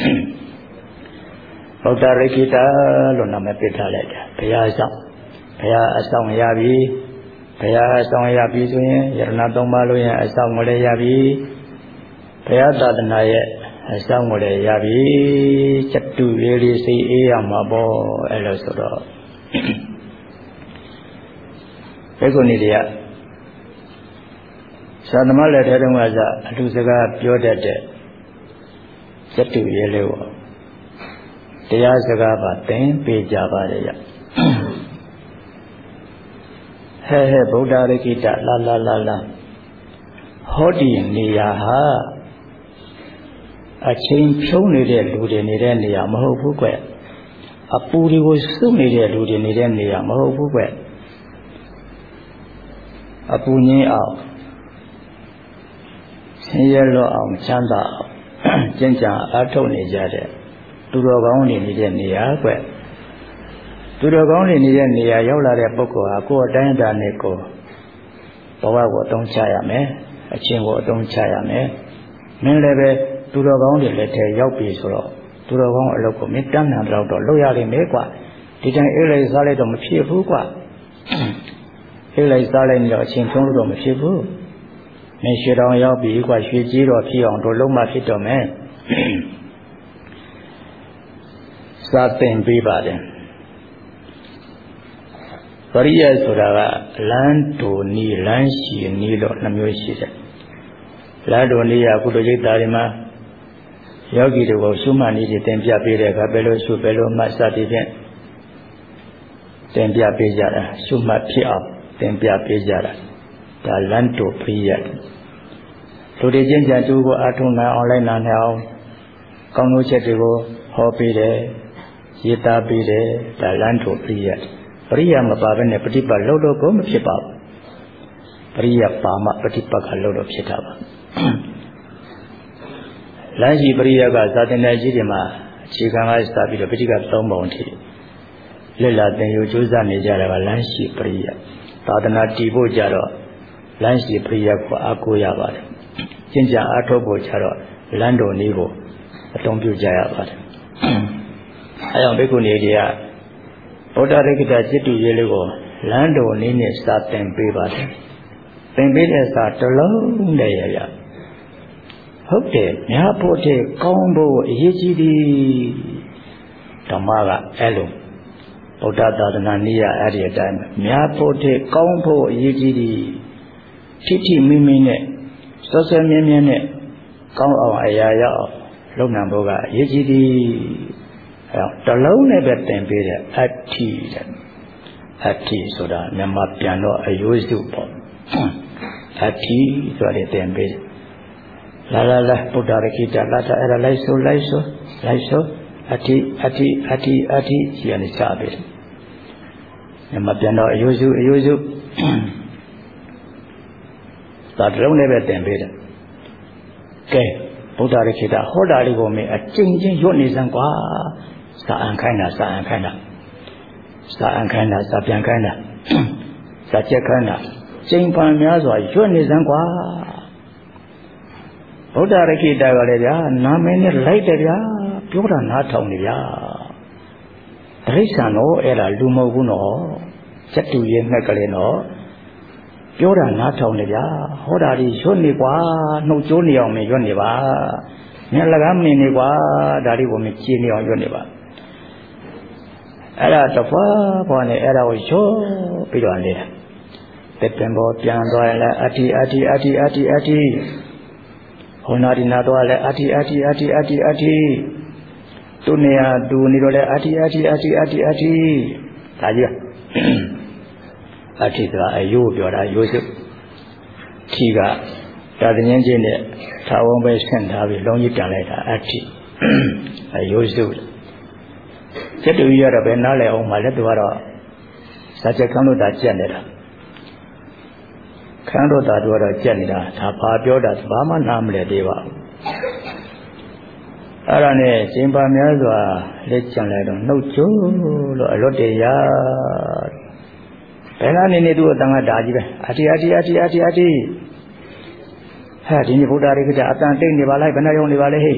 S1: ဗုဒ္ဓရခိတလို့နာမည်ပေးထားလိုက်တာဘုရားဆောင်ဘုရားအဆောင်ရပြီဘုရားအဆောင်ရပြီဆိုရင်ယရဏသုံးပါးလို့ရင်အဆောင်ကိုလည်းရပြီဘုရားသာသနာရဲ့အဆောင်ကိုလည်းရပြီစက်တူရေးလေးစိတ်အေးရမှာပေါ့အဲ့လိုဆိုတော့ဘယ်ကုဏီတွေကသာသမလက်ထဲတုန်းကစအလူစကားပြောတတ်တဲ့စက်တူရေးလေးကိုတရားစကားပါသင်ပေးကြပါလေရဟဲဟဲဗုဒ္ဓရခိတလာလာလာလာဟောဒီနေရာဟာအချိန်ဖြုံးနေတဲ့လူတွေနေတဲ့နေရာမဟုတ်ဘူးကွအပူတွေကိုစုနေတဲ့လူတွေနေတဲ့နေရာမဟုတ်ဘူးကွအပူငင်းအောင်ဆင်းရဲလွတ်အောင်ချမ်းသာအောင်ကျင့်ကြံအားထုတ်နေကြတဲ့သူတော်ကောင်းတွေနေတဲ့နေရာကွသူတော်ကောင်းတွေနေတဲ့နေရာရောက်လာတဲ့ပုဂ္ဂိုလ်ဟာကိုယ်အတိုင်းအတာနဲ့ကိုယ်ဘဝကိုအသုံးချရမယ်အချင်းကိုအသုံးချရမယ်မင်းလည်းပဲသူတော်ကောင်းတွေလက်ထဲရောက်ပြီဆိုတော့သူတော်ကောင်းအလုပ်ကိုမင်းတန်းနိုင်တော့တော့လုပ်ရလိမ့်မယ်ကွာဒီတိုင်းအေးလိုက်စားလိုက်တော့မဖြစ်ဘူးကွာအေးလိုက်စားလိုက်တော့အချင်းဆုံးလို့တော့မဖြစ်ဘူးမင်းရွှေတော်ရောက်ပြီကွာရွှေကြီးတော်ဖြစ်အောင်တို့လုံးမဖြစ်တော့မယ်စာသင်ပေးပါတယ်ပရိယဆိုတာကလမ်းတူနီလမ်းရှိနီလို့နှမျိုးရှိတယ်လမ်းတူနီကကုသိုလ်ရိပ်သာတွေမှာယောဂီတွေကိုရှုမှတ်နည်းတွေသင်ပြပေးတဲ့အခါဘယ်လိုရှုဘယ်လိုမှတ်စသည်ဖြင့်သင်ပြပေးကြတာရှုမှတ်ဖြစ်အောင်သင်ပြပေးကြတာဒါလမ်းတူပရိယလူတွေချင်းကြတူကိုအထုံးနိုင်အောင်လိုက်နာနိုင်အောင်ကောင်းကျိုးချက်တွေကိုဟောပေးတယ်ရေးသားပေးတယ်ဒါလမ်းတူပရိယပရိယမပါဘဲနဲ့ပฏิပတ်လို့လို့ကိုမဖြစ်ပါဘူးပရိယပါမပฏิပတ်ကလို့လို့ဖြစ်တာပါလမ်းရှိပရိယကသာသနာကြီးတွေမှာအခြေခံကစပြီးတော့ပฏิကသုံးပုံထိလက်လာသင်ယူကြိုးစားနေကြတာကလမ်းရှိပရိယသာသနာတည်ဖို့ကြတော့လမ်းရှိပရိယကိုအားကိုးရပါတယ်ကျင့်ကြံအားထုတ်ဖို့ကြတော့လမ်းတော်နည်းကိုအသုံးပြုကြရပါတယ်အဲကြောင့်ဘိက္ခုနီတွေကဗုဒ္ဓရိက္ခစိတ္တုရေးလေးကိုလမ်းတော်နည်းနဲ့စာသင်ပေးပါတယ်သင်ပေးတဲ့စာတစ်လုံးနဲ့ရရဟုတ်တယ်များဖို့တဲ့ကောင်းဖို့အရေးကြီးသည်ဓမ္မကအဲ့လိုဗုဒ္ဓသာသနာနည်းရအဲ့ဒီအတိုင်းများဖို့တဲ့ကောင်းဖို့အရေးကြီးသည်ထိထိမိမိနဲ့စောစောမြဲမြဲနဲ့ကောင်းအောင်အရာရအောင်လုပ်နိုင်ဖို့ကအရေးကြီးသည်အဲတလုံးနဲ့ပဲသင်ပေးတဲ့အဋ္ဌိတဲ့အဋ္ဌိဆိုတာမြန်မာပြန်တော့အယိုးစုပေါ့အဋ္ဌိဆိုတဲ့သင်ပေးတယ်လာလာလာဗုဒ္ဓရခိတလာတာအဲ့ဒါလိုက်ဆိုလိုက်ဆိုလိုက်ဆိုအဋ္ဌိအဋ္ဌိအဋ္ဌိအဋ္ဌိကြီးရနေစားပေးတယ်မြန်မာပြန်တော့အယိုးစုအယိုးစုဒါတလုံးနဲ့ပဲသင်ပေးတယ်ကဲဗုဒ္ဓရခိတဟောတာလေးကိုမင်းအကျဉ်းချင်းရွတ်နေစမ်းကွာစာအန်ခိုင်းတာစာအန်ခိုင်းတာစာအန်ခိုင်းတာစာပြန်ခိုင်းတာစာချက်ခိုင်းတာကျင့်ပံများစွာရွတ်နေစမ်းကွာဗုဒ္ဓရခိတကလည်းဗျာနာမည်နဲ့လိုက်တယ်ဗျာပြောတာနားထောင်နေဗျာတိရစ္ဆာန်တော့အဲ့ဒါလူမဟုတ်ဘူးနော်စက်တူရဲ့ငှက်ကလေးနော်ပြောတာနားထောင်နေဗျာဟောတာကြီးရွတ်နေကွာနှုတ်ကြိုးနေအောင်မရွတ်နေပါမျက်လကားမင်းနေကွာဒါလေးကိုမကြည်နေအောင်ရွတ်နေပါအဲ့ဒါတဖွာဖွာနဲ့အဲ့ဒါကိုရွတ်ပြီးတော့နေတာတပင်ပေါ်ပြန်သွားရင်လည်းအတ္တိအတ္တိအတ္တိအတ္တိအတ္တိဟောနာဒီနာသွားလည်းအတ္တိအတ္တိအတ္တိအတ္တိအတ္တိသူနေရာသူနေတော့လည်းအတ္တိအတ္တိအတ္တိအတ္တိအတ္တိဒါကြီးအတ္တိဆိုတာအယိုးပြောတာယိုးစုခီကတာတငင်းချင်းနဲ့သာဝုံပဲဆင့်ထားပြီးလုံးကြီးတန်လိုက်တာအတ္တိအယိုးစုစက်တူကြီးရတော့ပဲနားလည်အောင်မှလည်းသူကတော့စာချက်ခန်းလို့တာကြက်နေတာခန်းတော့တာသူကတော့ကြက်နေတာဒါဘာပြောတာဘာမှနားမလည်သေးပါဘူးအဲ့ဒါနဲ့ရှင်ပါများစွာလက်ကျန်လိုက်တော့နှုတ်ချိုးလို့အလွတ်တရဘယ်ကနေနေသူ့အတန်ကဒါကြီးပဲအတိအတိအတိအတိအတိဟဲ့ဒီနေ့ဗုဒ္ဓရိက္ခအတန်တိတ်နေပါလိုက်ဘယ်နှရုံနေပါလဲဟဲ့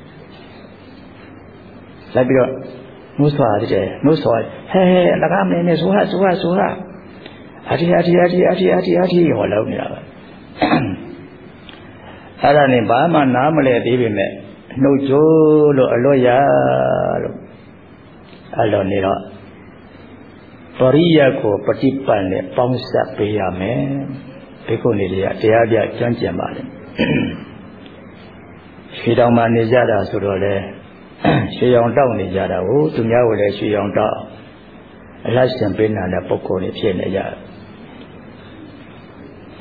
S1: လိုက်ပြီးတော့နှုတ်ဆွာတယ်နှုတ်ဆွာဟဲဟဲလကားမနေနဲ့ဆိုဟာဆိုဟာဆိုဟာအတိအတိအတိအတိအတိအတိဟောလောက်နေတာပဲအဲ့ဒါနဲ့ဘာမှနားမလဲသေးပေမဲ့နှုတ်ကြိုးလို့အလွတ်ရလို့အဲ့လိုနေတော့ပရိယတ်ကိုပฏิပတ်နဲ့ပေါင်းစပ်ပေးရမယ်ဘိက္ခုနီတွေကတရားပြကျွမ်းကျင်ပါလေရွှေတောင်မှာနေကြတာဆိုတော့လေရွှေရောင်တောက်နေကြတာကိုသူများကိုလည်းရွှေရောင်တောက်အလတ်ရှင်ပေးနာတဲ့ပုဂ္ဂိုလ်တွေဖြစ်နေကြတယ်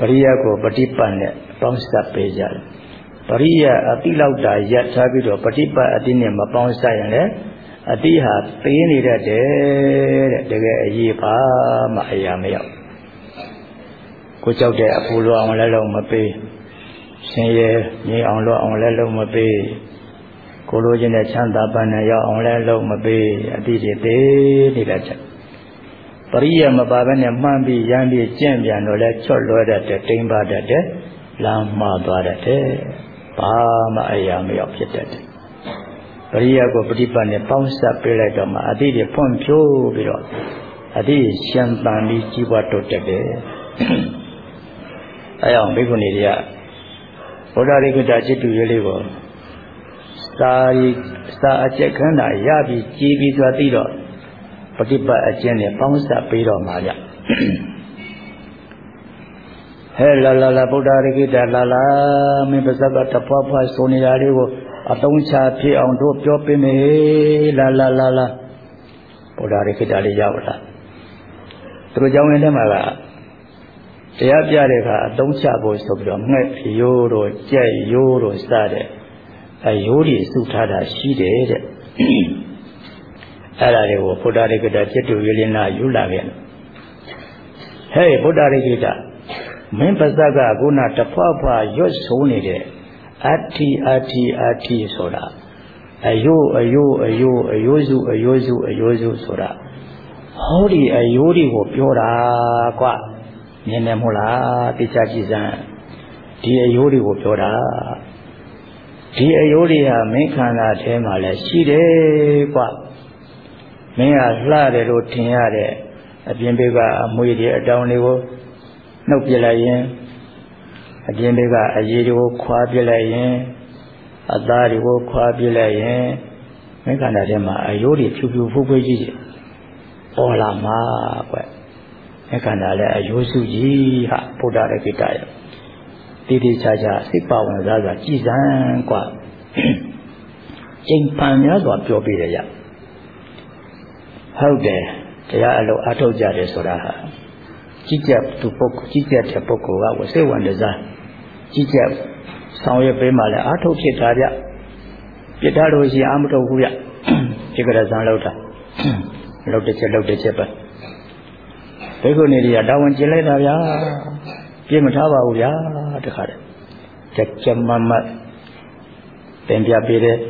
S1: ရိယကိုပฏิပတ်နဲ့ပေါင်းစပ်ပေးကြတယ်ပရိယအတိလောက်တာရပ်ထားပြီးတော့ပฏิပတ်အတိနဲ့မပေါင်းစပ်ရင်လည်းအတိဟာသေးနေတတ်တယ်တဲ့တကယ်အရေးပါမှအရာမရောက်ကိုကြောက်တဲ့အဖူလွအောင်လည်းလုံးမပေးရှင်ရဲ့ငြိမ်အောင်လွအောင်လည်းလုံးမပေးကိုလိုချင်တဲ့ချမ်းသာပန်းနဲ့ရောက်အောင်လည်းလုံးမပေးအတိတွေသေးနေတတ်ချက်ပရိယမပါဘဲနဲ့မှန်းပြီးရမ်းပြီးကျင့်ပြန်တော့လဲချွတ်လွဲတတ်တယ်တိမ်ပါတတ်တယ်လမ်းမှားသွားတတ်တယ်ဘာမှအရာမရောက်ဖြစ်တတ်တယ်ပရိယကိုပฏิပတ်နဲ့ပေါင်းစပ်ပေးလိုက်တော့မှအတိတွေဖွံ့ဖြိုးပြီးတော့အတိရှံပန်ပြီးကြီးပွားတိုးတက်တယ်အဲအောင်ဘိက္ခုနီတွေကဘုရားရိက္ခတာจิตတူရေးလေးကိုစာရီစာအကျက်ခန္ဓာရပြီးကြည်ပြီးသွားပြီးတော့ပฏิပတ်အကျင့်နဲ့ပေါင်းစပ်ပြီးတော့မှာကြဟဲ့လာလာလာဗုဒ္ဓရိက္ခတာလာလာမင်းပါဇက်ကတဖွားဖွားဆိုနေတာလေးကိုအတုံးချဖြစ်အောင်တို့ပြောပေးမယ်လာလာလာလာဗုဒ္ဓရိက္ခတာလေးရောက်လာသူတို့ကြောင်းရင်းထဲမှာကတရားပြတဲ့အခါအတုံးချဖို့ဆိုပြီးတော့ငှက်ရိုးတို့ကြက်ရိုးတို့စတဲ့အရိုးတွေစုထားတာရှိတယ်တဲ့အဲ့ဒါတွေကိုဗုဒ္ဓရိက္ခတာจิตတူရင်းနာယူလာခဲ့ဟဲ့ဗုဒ္ဓရိက္ခတာမင်းပါဇက်ကခုနတဖွားဖွားရွတ်ဆိုနေတဲ့အတ္တိအတ္တိအတ္တိဆိုတာအယိုးအယိုးအယိုးအယိုးစုအယိုးစုအယိုးစုဆိုတာဟောဒီအယိုးတွေကိုပြောတာကွာမြင်တယ်မဟုတ်လားသိချကြည့်စမ်းဒီအယိုးတွေကိုပြောတာဒီအယိုးတွေဟာမင်းခန္ဓာထဲမှာလည်းရှိတယ်ကွာမင်းကလှတယ်လို့ထင်ရတဲ့အပြင်ဘက်ကအမွေတွေအတောင်တွေကိုနှုတ်ပြလိုက်ရင်အပြင်ဘက်ကအရေးတွေကိုခွာပြလိုက်ရင်အသားတွေကိုခွာပြလိုက်ရင်မင်းခန္ဓာထဲမှာအယိုးတွေဖြူဖြူဖုတ်ဖွေးကြီးတယ်ပေါ်လာမှာကွမင်းခန္ဓာလည်းအယိုးစုကြီးဟာဗုဒ္ဓရိက္ခတာရဲ့တိတိကျကျစိတ်ပါဝင်စားစွာကြည်စမ်းကွကျင့်ပန်များစွာပြောပြတယ်ရဟုတ်တယ်တရားအလုံးအထုတ်ကြတယ်ဆိုတာဟာကြီးကြပ်သူပုဂ္ဂိုလ်ကြီးကြပ်တဲ့ပုဂ္ဂိုလ်ကဝစိတ်ဝင်တစားကြီးကြပ်ဆောင်ရွက်ပေးမှလည်းအထုတ်ဖြစ်တာဗျပြစ်ထားလို့ရှိရင်အမထုတ်ဘူးဗျဒီကရဇံလောက်တာလောက်တစ်ချက်လောက်တစ်ချက်ပဲဘိက္ခုနီတွေကတာဝန်ကျင်လိုက်တာဗျာပြစ်မထားပါဘူးဗျာတခါတည်းကြက်ကြမမတင်ပြပေးတယ်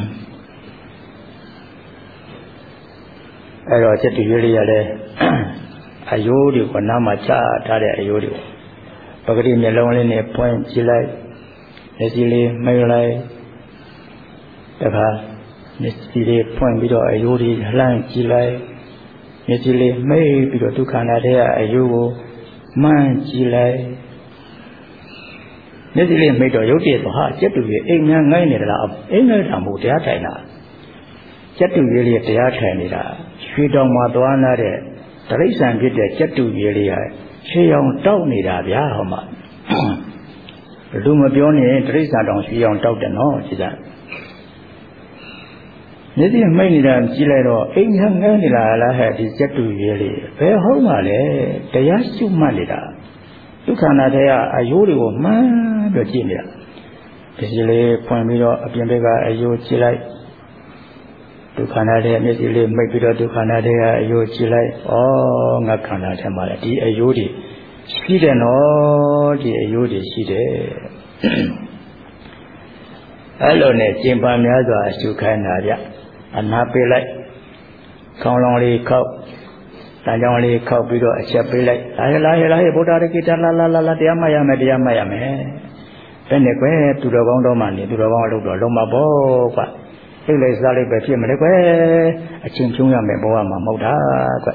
S1: အဲ့တော့จิตတူရေးလေးရတဲ့အယိုးတွေကနားမှာချထားတဲ့အယိုးတွေပဂတိမျက်လုံးလေးနဲ့ဖွင့်ကြည့်လိုက်မျက်စိလေးမိတ်လိုက်တခါမျက်စိလေးဖွင့်ပြီးတော့အယိုးတွေလှမ်းကြည့်လိုက်မျက်စိလေးမိတ်ပြီးတော့ဒုက္ခနာတဲ့ကအယိုးကိုမှန်းကြည့်လိုက်မျက်စိလေးမိတ်တော့ရုပ်တည်သွားဟာจิตတူရေးအိမ်ငန်းငိုင်းနေသလားအိမ်ငိုင်းတာမဟုတ်တရားထိုင်တာจิตတူရေးလေးတရားထိုင်နေတာရွှေတောင်မှာသွားနာတဲ့တရိษံဖြစ်တဲ့จิตတူရေးလေးဟာခြေအောင်တောက်နေတာဗျာဟောမှာလူမပြောနေတရိษံတောင်ခြေအောင်တောက်တယ်နော်ကြည်စားမျက်စိမိတ်နေတာကြည့်လိုက်တော့အိမ်ငန်းငန်းနေတာလားဟဲ့ဒီจิตတူရေးလေးဘယ်ဟုတ်မှလဲတရားရှုမှတ်နေတာဒုက္ခနာတဲ့အာယိုးတွေကိုမှန်းပြီးကြည့်နေတာဒီစီလေးဖွင့်ပြီးတော့အပြင်ဘက်ကအယိုးကြည့်လိုက်ဒုက္ခနာတဲ့မျက်စိလေးမိတ်ပြီးတော့ဒုက္ခနာတဲ့အယိုးကြည့်လိုက်ဩငါခန္ဓာထဲမှာလည်းဒီအယိုးတွေရှိတယ်နော်ဒီအယိုးတွေရှိတယ်အဲ့လိုနဲ့ကျင်ပါများစွာရှုခိုင်းတာဗျအနာပေးလိုက်ခေါင်းလောင်းလေးခောက်တန်ကြောင်လေးခောက်ပြီးတော့အချက်ပေးလိုက်လာရလာရလာရဗုဒ္ဓရိက္ခတာလာလာလာလာတရားမှတ်ရမယ်တရားမှတ်ရမယ်ဘယ်နဲ့ကွယ်သူတော်ကောင်းတော်မှနေသူတော်ကောင်းအလုပ်တော်လုံးမပေါ့ကွစိတ်လိုက်စားလိုက်ပဲဖြစ်မလဲကွယ်အချင်းဖြုံးရမယ်ဘောကမှမဟုတ်တာကွ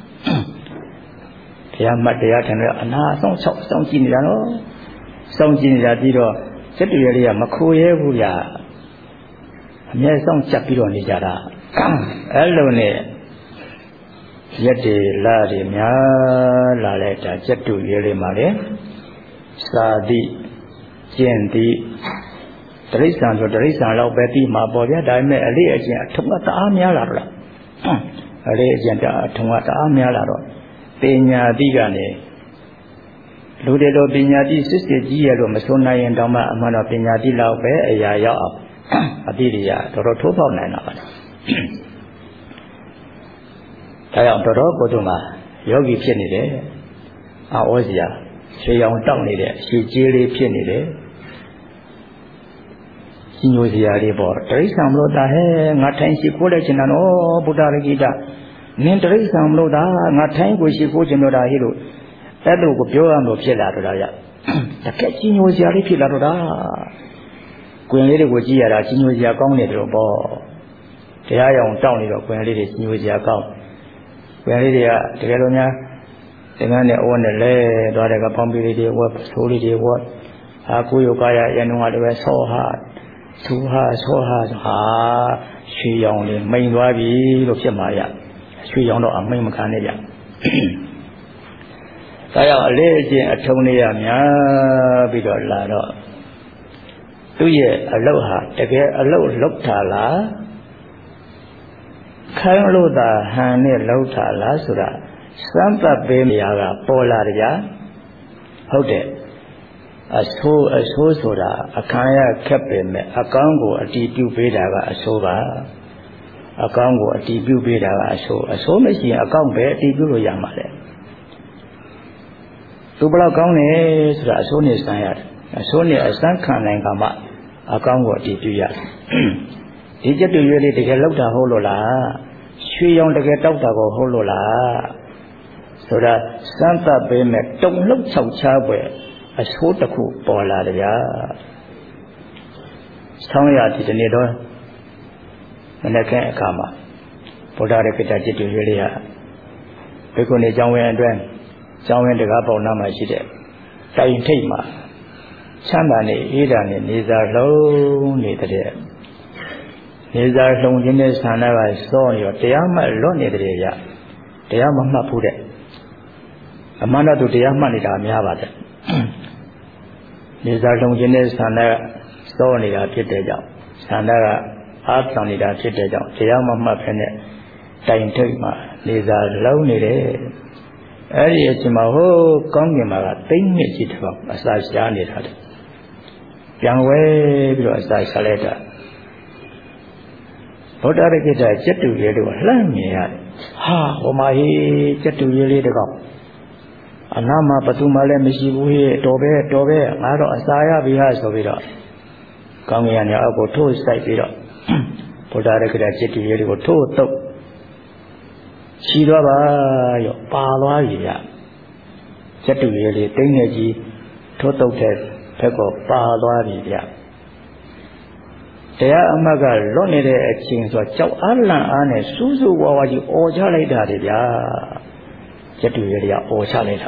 S1: တရားမှတ်တရားထင်တယ်အနာအဆောင်၆စောင့်ကြည့်နေတာနော်စောင့်ကြည့်နေတာပြီးတော့စက်တူရလေးကမခိုးရဲဘူးလားအမြဲစောင့်ချက်ပြီးတော့နေကြတာအဲ့လိုနဲ့ရက်တွေလာတွေများလာလိုက်တာစက်တူရလေးမှာလေစာတိကျင့်တိတရိษံဆိုတရိษံလောက်ပဲပြီးမှာပေါ့ဗျာဒါပေမဲ့အလေးအကျင့်အထုံးကတအားများလာတော့အလေးအကျင့်တအားထုံးကတအားများလာတော့ပညာတိကနေလူတွေလိုပညာတိစစ်စစ်ကြီးရလို့မဆိုနိုင်ရင်တောင်မှအမှန်တော့ပညာတိလောက်ပဲအရာရောက်အောင်အတိရိယတော်တော်ထိုးပေါက်နိုင်တာပါဒါကြောင့်တော်တော်ကိုယ်တို့မှာယောဂီဖြစ်နေတယ်အာဩစရာရွှေရောင်တောက်နေတဲ့အရှိကြီးလေးဖြစ်နေတယ်ရှင်ညိုစရာလေးပေါ့တရိစ္ဆာန်မလို့တာဟဲ့ငါထိုင်ရှိခိုးလိုက်ချင်တာနော်ဘုရားရကိတနင်တရိစ္ဆာန်မလို့တာငါထိုင်ကိုရှိခိုးချင်တော့တာဟဲ့လို့အဲ့လိုကိုပြောရလို့ဖြစ်လာတော့တာရတကယ်ရှင်ညိုစရာလေးဖြစ်လာတော့တာကွင်လေးတွေကိုကြည့်ရတာရှင်ညိုစရာကောင်းနေတယ်လို့ပေါ့တရားရောင်တောက်နေတော့ကွင်လေးတွေရှင်ညိုစရာကောင်းကွင်လေးတွေကတကယ်လို့များသင်္ကန်းနဲ့အဝတ်နဲ့လဲသွားတဲ့ကပေါင်းပီလေးတွေဝတ်ဆိုးလေးတွေဝတ်အာကိုယောကာယရန်ုံကလည်းပဲဆောဟာသူဟာဆောဟာဟာရွှေရောင်လေးမိန်သွားပြီလို့ဖြစ်မှာရရွှေရောင်တော့အမိန်မခံနဲ့ဗျဒါကြောင့်အလေးအကျင့်အထုံးလေးရများပြီးတော့လာတော့သူ့ရဲ့အလုတ်ဟာတကယ်အလုတ်လောက်တာလားခိုင်းလို့သာဟန်နဲ့လောက်တာလားဆိုတာစမ်းသပ်ပေးနေရတာပေါ်လာကြဟုတ်တယ်အဆိုးအဆိုးဆိုတာအခါရခက်ပေမဲ့အကောင်းကိုအတီးပြုပေးတာကအဆိုးပါအကောင်းကိုအတီးပြုပေးတာကအဆိုးအဆိုးမရှိရင်အကောင်းပဲအတီးပြုလို့ရမှာလေသူဘလောက်ကောင်းလဲဆိုတာအဆိုးနဲ့စမ်းရတယ်အဆိုးနဲ့အစမ်းခံနိုင်ကမှအကောင်းကိုအတီးပြုရတယ်ဒီကျက်တူရွေးလေးတကယ်လောက်တာဟုတ်လို့လားရွှေရောင်တကယ်တောက်တာကိုဟုတ်လို့လားဆိုတာစမ်းသပ်ပေးမဲ့တုံလှုပ်ချောက်ချပွဲအဆိုးတစ်ခုပေါ်လာတယ်ဗျာဆောင်းရဒီတနေ့တော့မနေ့ကအခါမှာဗုဒ္ဓရဲ့ကိတ္တจิตတူလေးဟာဘိက္ခုနီကျောင်းဝင်အတွင်းကျောင်းဝင်တကားပေါနာမှာရှိတဲ့တိုင်ထိပ်မှာချမ်းသာနေအေးတာနဲ့နေစာလုံးနေတဲ့နေစာလုံးခြင်းနဲ့ဆန္ဒကစောနေရောတရားမှတ်လွတ်နေတဲ့ရတရားမမှတ်ဘူးတဲ့အမှန်တော့သူတရားမှတ်နေတာများပါတယ်နေစာလုံးခြင်းနဲ့ဆန္ဒစောနေတာဖြစ်တဲ့ကြောင့်ဆန္ဒကအားပြောင်းနေတာဖြစ်တဲ့ကြောင့်တရားမမှတ်ဖ ೇನೆ တိုင်ထိပ်မှာနေစာလုံးနေတယ်အဲ့ဒီအချိန်မှာဟိုးကောင်းကင်မှာကသိမ့်နှစ်ကြီးတစ်ပေါက်အစာရှားနေတာတယ်ပြန်ဝဲပြီးတော့အစာရှာလိုက်တာဗုဒ္ဓရကိတ္တကျက်တူလေးတို့လှမ်းမြင်ရတယ်ဟာဟိုမှာဟေးကျက်တူလေးတစ်ကောင်အနာမှာဘသူမှလည်းမရှိဘူးဟေးတော်ပဲတော်ပဲငါတော့အစာရပြီဟာဆိုပြီးတော့ကောင်းကင်ကနေအောက်ကိုထိုးစိုက်ပြီးတော့ဗုဒ္ဓရကိတ္တကျက်တူလေးတွေကိုထိုးတုပ်ချီသွားပါရောပါသွားပြီဗျကျက်တူလေးလေးတိမ့်ငယ်ကြီးထိုးတုပ်တဲ့ဘက်ကပါသွားပြီဗျတရားအမတ်ကလွတ်နေတဲ့အချိန်ဆိုကြောက်အားလန့်အားနဲ့စူးစူးဝါးဝါကြီးអော်ချလိုက်တာလေဗျာကျက်တူရတွေကអော်ချလိုက်တာ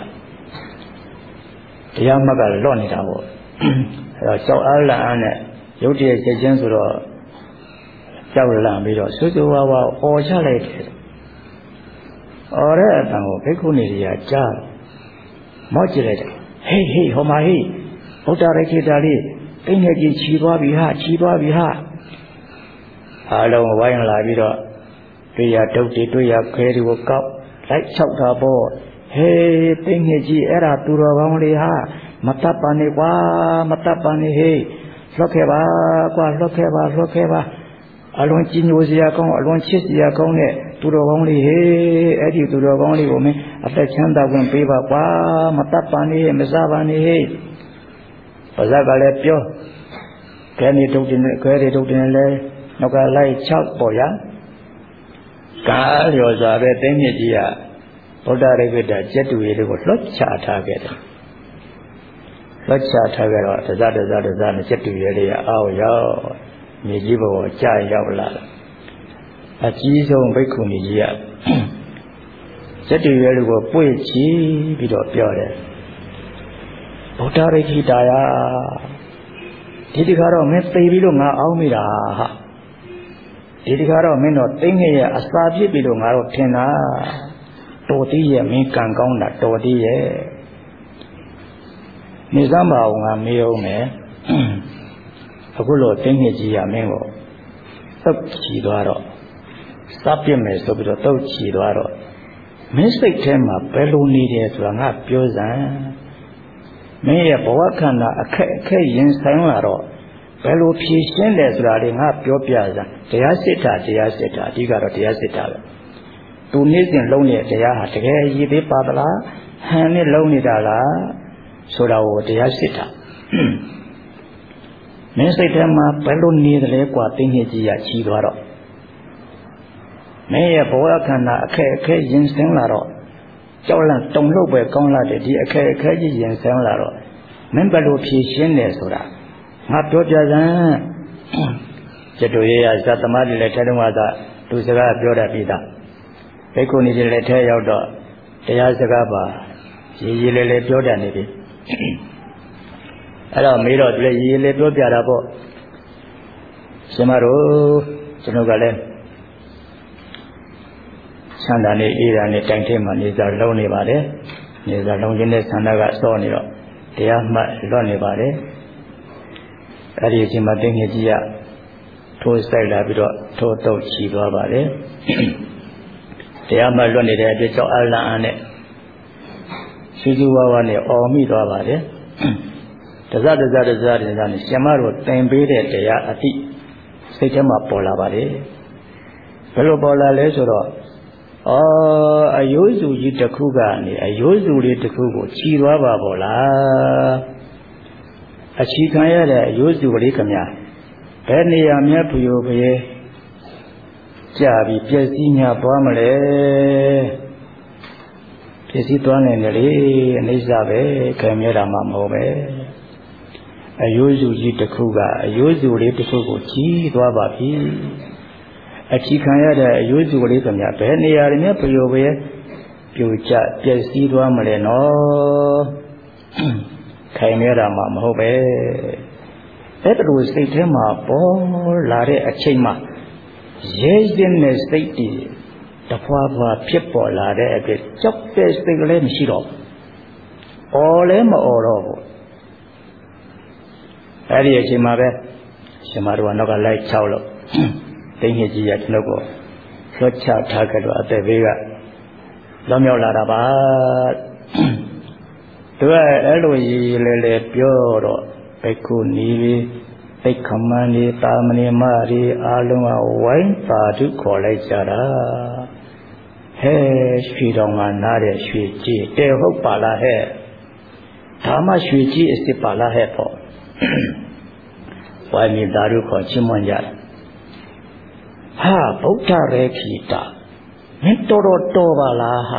S1: တရားအမတ်ကလွတ်နေတာပေါ့အဲတော့ကြောက်အားလန့်အားနဲ့ရုပ်တရက်ချက်ချင်းဆိုတော့ကြောက်လန့်ပြီးတော့စူးစူးဝါးဝါអော်ချလိုက်တယ်អော်တဲ့အတန်ကိုဘိက္ခုနီတွေကကြားမော့ကြည့်လိုက်တယ်ဟေးဟေးဟိုမှာဟေးဗုဒ္ဓရခိတ္တလေးအိမ်နဲ့ကြီးခြီးသွားပြီဟာခြီးသွားပြီဟာအားလုံးဝိုင်းလာပြီးတော့တွေ့ရဒုတ်တွေတွေ့ရခဲတွေကိုကောက်လိုက်ချောက်တာပေါ့ဟေးပိငှက်ကြီးအဲ့ဒါသူတော်ကောင်းလေးဟာမတတ်ပါနဲ့ကွာမတတ်ပါနဲ့ဟေးလွတ်ခဲ့ပါကွာလွတ်ခဲ့ပါလွတ်ခဲ့ပါအလွန်ကြီးညိုစရာကောင်းအလွန်ချစ်စရာကောင်းတဲ့သူတော်ကောင်းလေးဟေးအဲ့ဒီသူတော်ကောင်းလေးကိုမင်းအသက်ချမ်းသာခွင့်ပေးပါကွာမတတ်ပါနဲ့မစားပါနဲ့ဟေးပါဇက်ကလည်းပြောကဲနေတုတ်တင်နဲ့ခဲတွေတုတ်တင်နဲ့လဲနောက်ကလိုက်၆ပေါ့ဗျာကာလျော်စွာပဲသိမ့်မြစ်ကြီးကဗုဒ္ဓရိက္ခတကျက်တူရည်တွေကိုလွှတ်ချထားခဲ့တယ်လွှတ်ချထားကြတော့တစတစတစနဲ့ကျက်တူရည်လေးကအောက်ရောက်မြေကြီးဘောကြာရောက်လာတယ်အကြီးဆုံးဘိက္ခုနီကြီးကကျက်တူရည်တွေကိုပွေ့ချီပြီးတော့ပြောတယ်ဗုဒ္ဓရိက္ခိတာယဒီတခါတော့မင်းသိပြီးလို့ငါအောင်းမိတာဟာဒီတခါတော့မင်းတော့သိငယ်ရဲ့အစာဖြစ်ပြီလို့ငါတော့ထင်တာတော်သေးရဲ့မင်းကံကောင်းတာတော်သေးရဲ့နေစမ်းပါအောင်ငါမေးအောင်မယ်အခုလို့သိငယ်ကြီးရမင်းကိုတုတ်ချီသွားတော့စပ်ပြစ်မယ်ဆိုပြီးတော့တုတ်ချီသွားတော့မင်းစိတ်ထဲမှာဘယ်လိုနေတယ်ဆိုတာငါပြောစမ်းမင်းရဲ့ဘဝခန္ဓာအခက်အခက်ရင်ဆိုင်လာတော့ဘယ်လိုဖြေရှင်းလဲဆိုတာလေးငါပြောပြစမ်းတရားစစ်တာတရားစစ်တာအဓိကတော့တရားစစ်တာပဲသူနေ့စဉ်လုံးနေတဲ့တရားဟာတကယ်ရည်သေးပါသလားဟန်နဲ့လုံးနေတာလားဆိုတာကိုတရားစစ်တာမင်းစိတ်ထဲမှာဘယ်လိုနေတယ်လဲกว่าသိနေကြည့်ရချီသွားတော့မင်းရဲ့ဘဝခန္ဓာအခက်အခက်ရင်ဆိုင်လာတော့ကြောက်လန့်တုန်လှုပ်ပဲကောင်းလာတယ်ဒီအခက်အခက်ကြီးရင်ဆိုင်လာတော့မင်းဘယ်လိုဖြေရှင်းလဲဆိုတာငါပြောပြစမ်းကျတူရရဇတ်သမားတွေလည်းထဲတုန်းကသူစကားပြောတတ်ပြီးသားဘိက္ခုနီတွေလည်းထဲရောက်တော့တရားစကားပါရည်ရည်လေးလေးပြောတတ်နေပြီအဲ့တော့မေးတော့သူလည်းရည်ရည်လေးပြောပြတာပေါ့ရှင်မတို့ကျွန်တော်ကလည်းဆန္ဒနဲ့အေးတာနဲ့တိုင်ထဲမှာနေစားလုံးနေပါတယ်နေစားလုံးခြင်းနဲ့ဆန္ဒကစောနေတော့တရားမှတ်လွတ်နေပါတယ်အဲ့ဒီအချိန်မှာသိငယ်ကြီးကထိုးဆိုင်လာပြီးတော့ထိုးတော့ချီသွားပါတယ်တရားမှလွတ်နေတဲ့အတွက်ကြောင့်အလံအနဲ့စူးစူးဝါးဝါနဲ့အော်မိသွားပါတယ်တစတစတစတစနဲ့ရှင်မတို့သင်ပေးတဲ့တရားအတိစိတ်ထဲမှာပေါ်လာပါတယ်ဘယ်လိုပေါ်လာလဲဆိုတော့အော်အယိုးစုကြီးတစ်ခုကနေအယိုးစုလေးတစ်ခုကိုခြီသွားပါပေါ့လားအချီခံရတဲ့အယိုးစုကလေးခမညာဘယ်နေရာများဖျို့ဖျဲကြာပြီးပြည့်စည်ညာသွားမလဲပြည့်စည်သွားနိုင်တယ်လေအနိစ္စပဲခံရတာမှမဟုတ်ပဲအယိုးစုကြီးတစ်ခုကအယိုးစုလေးတစ်ခုကိုခြီသွားပါပြီအချီခံရတဲ့အယိုးစုကလေးကများဘယ်နေရာတွေများဖျို့ဖျဲပြိုကျပြည့်စည်သွားမလဲနော်ခိုင်ရတာမှမဟုတ်ပဲအဲ့လိုစိတ်ထဲမှာပေါ်လာတဲ့အချိန်မှာရဲရဲနဲ့စိတ်တည်တဖွာဖွာဖြစ်ပေါ်လာတဲ့အတွက်ကြောက်တဲ့စိတ်ကလေးမရှိတော့အော်လည်းမအော်တော့ဘူးအဲ့ဒီအချိန်မှာပဲရှင်မတော်ကနောက်ကလိုက်ချောက်လို့သိငယ်ကြီးရကျွန်တော်ကိုလွှတ်ချထားကြတော့အသက်ဘေးကလောမြောက်လာတာပါသူကအဲ့လိုကြီးလေလေပြောတော့ဘိက္ခုနီလေးသိက္ခမန်လေးတာမဏေမရီအားလုံးကဝိုင်းသာဓုခေါ်လိုက်ကြတာဟဲရွှေတော်ကနားတဲ့ရွှေကြီးတဲဟုတ်ပါလားဟဲ့ဒါမှရွှေကြီးအစ်စ်ပါလားဟဲ့ပေါ့ဝိုင်းမိသာဓုခေါ်ချီးမွမ်းကြတယ်ဟာဗုဒ္ဓရေခိတာမင်းတော်တော်တော်ပါလားဟာ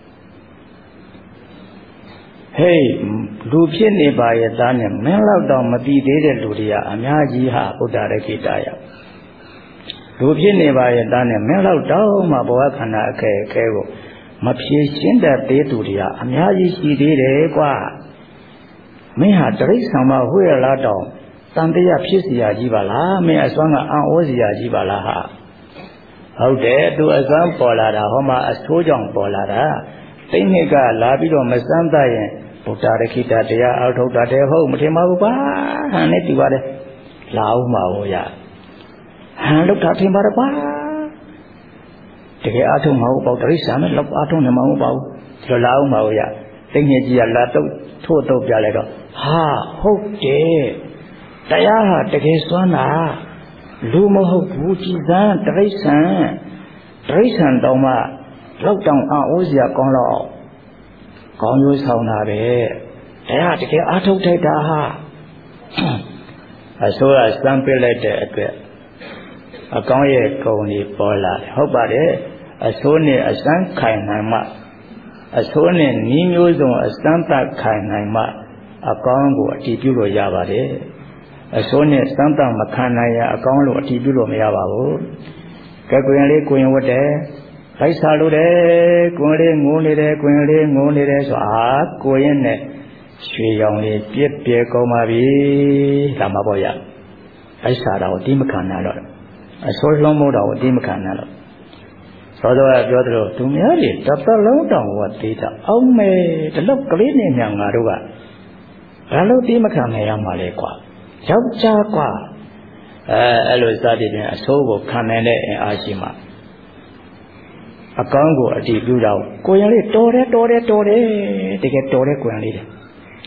S1: ဟေးလူဖြစ်နေပါရဲ့သားနဲ့မင်းလောက်တော့မပြီးသေးတဲ့လူတွေကအများကြီးဟာဗုဒ္ဓရေခိတာရလူဖြစ်နေပါရဲ့သားနဲ့မင်းလောက်တော့မှဘဝခန္ဓာအခဲအခဲကိုမဖြေရှင်းတတ်သေးသူတွေကအများကြီးရှိသေးတယ်ကွာမင်းဟာတိရစ္ဆာန်မဟုတ်ရလားတော့တန်တရားဖြစ်เสียကြီးပါလားမင်းအစွမ်းကအံ့ဩเสียကြီးပါလားဟာဟုတ်တယ်သူအစွမ်းပေါ်လာတာဟောမှာအဆိုးကြောင့်ပေါ်လာတာသိနှစ်ကလာပြီးတော့မစမ်းသပ်ရင်ဗုဒ္ဓရခိတတရားအောက်ထုတ်တာတည်းဟုတ်မထင်ပါဘူးပါဟန်နဲ့ဒီပါတယ်လာအောင်ပါဟောရဟန်လောက်တာထင်ပါတော့ပါတကယ်အားထုတ်မဟုတ်ပေါ့တရိစ္ဆာန်နဲ့လောက်အားထုတ်နေမှာမဟုတ်ပါဘူးဒီလိုလာအောင်ပါဟောရသိနှစ်ကြီးကလာတော့ထို့တော့ပြလိုက်တော့ဟာဟုတ်တယ်တရားဟာတကယ်စွမ်းတာလူမဟုတ်ဘူးကြည်စမ်းတရိစ္ဆာန်တရိစ္ဆာန်တောင်မှလောက်တောင်အံ့ဩစရာကောင်းတော့ကောင်းရိုးဆောင်တာပဲတရားတကယ်အားထုတ်ထိုက်တာဟာအစိုးရစမ်းပစ်လိုက်တဲ့အတွက်အကောင်းရဲ့ဂုဏ်ကြီးပေါ်လာတယ်ဟုတ်ပါတယ်အစိုးနဲ့အစမ်းခိုင်နိုင်မှအစိုးနဲ့နီးမျိုးစုံအစမ်းသတ်ခိုင်နိုင်မှအကောင်းကိုအတည်ပြုလို့ရပါတယ်အစိုးနဲ့စမ်းသတ်မခံနိုင်ရအကောင်းလို့အတည်ပြုလို့မရပါဘူးကဲကိုရင်လေးကိုရင်ဝတ်တယ်လိုက်စားလို့တယ်ကိုယ်လေးငိုးနေတယ်ကိုယ်လေးငိုးနေတယ်ဆိုအာကိုရင်နဲ့ရွှေရောင်လေးပြည့်ပြည့်ကုန်ပါပြီဒါမှပေါ့ရလိုက်စားတာကိုတိမခံနိုင်တော့အစိုးလုံးမို့တော့တိမခံနိုင်တော့သောသောကပြောသလိုသူများတွေတပတ်လုံးတောင်ကသေးတာအောင်မဲတလောက်ကလေးနဲ့မြန်ငါတို့ကဘာလို့တိမခံနိုင်ရမှာလဲကွာယောက်ျားကွာအဲအဲ့လိုစသည်ဖြင့်အဆိုးကိုခံနိုင်တဲ့အင်အားရှိမှအကောင်းကိုအတည်ပြုတော့ကိုရင်လေးတော်တယ်တော်တယ်တော်တယ်တကယ်တော်တဲ့ကိုရင်လေးတယ်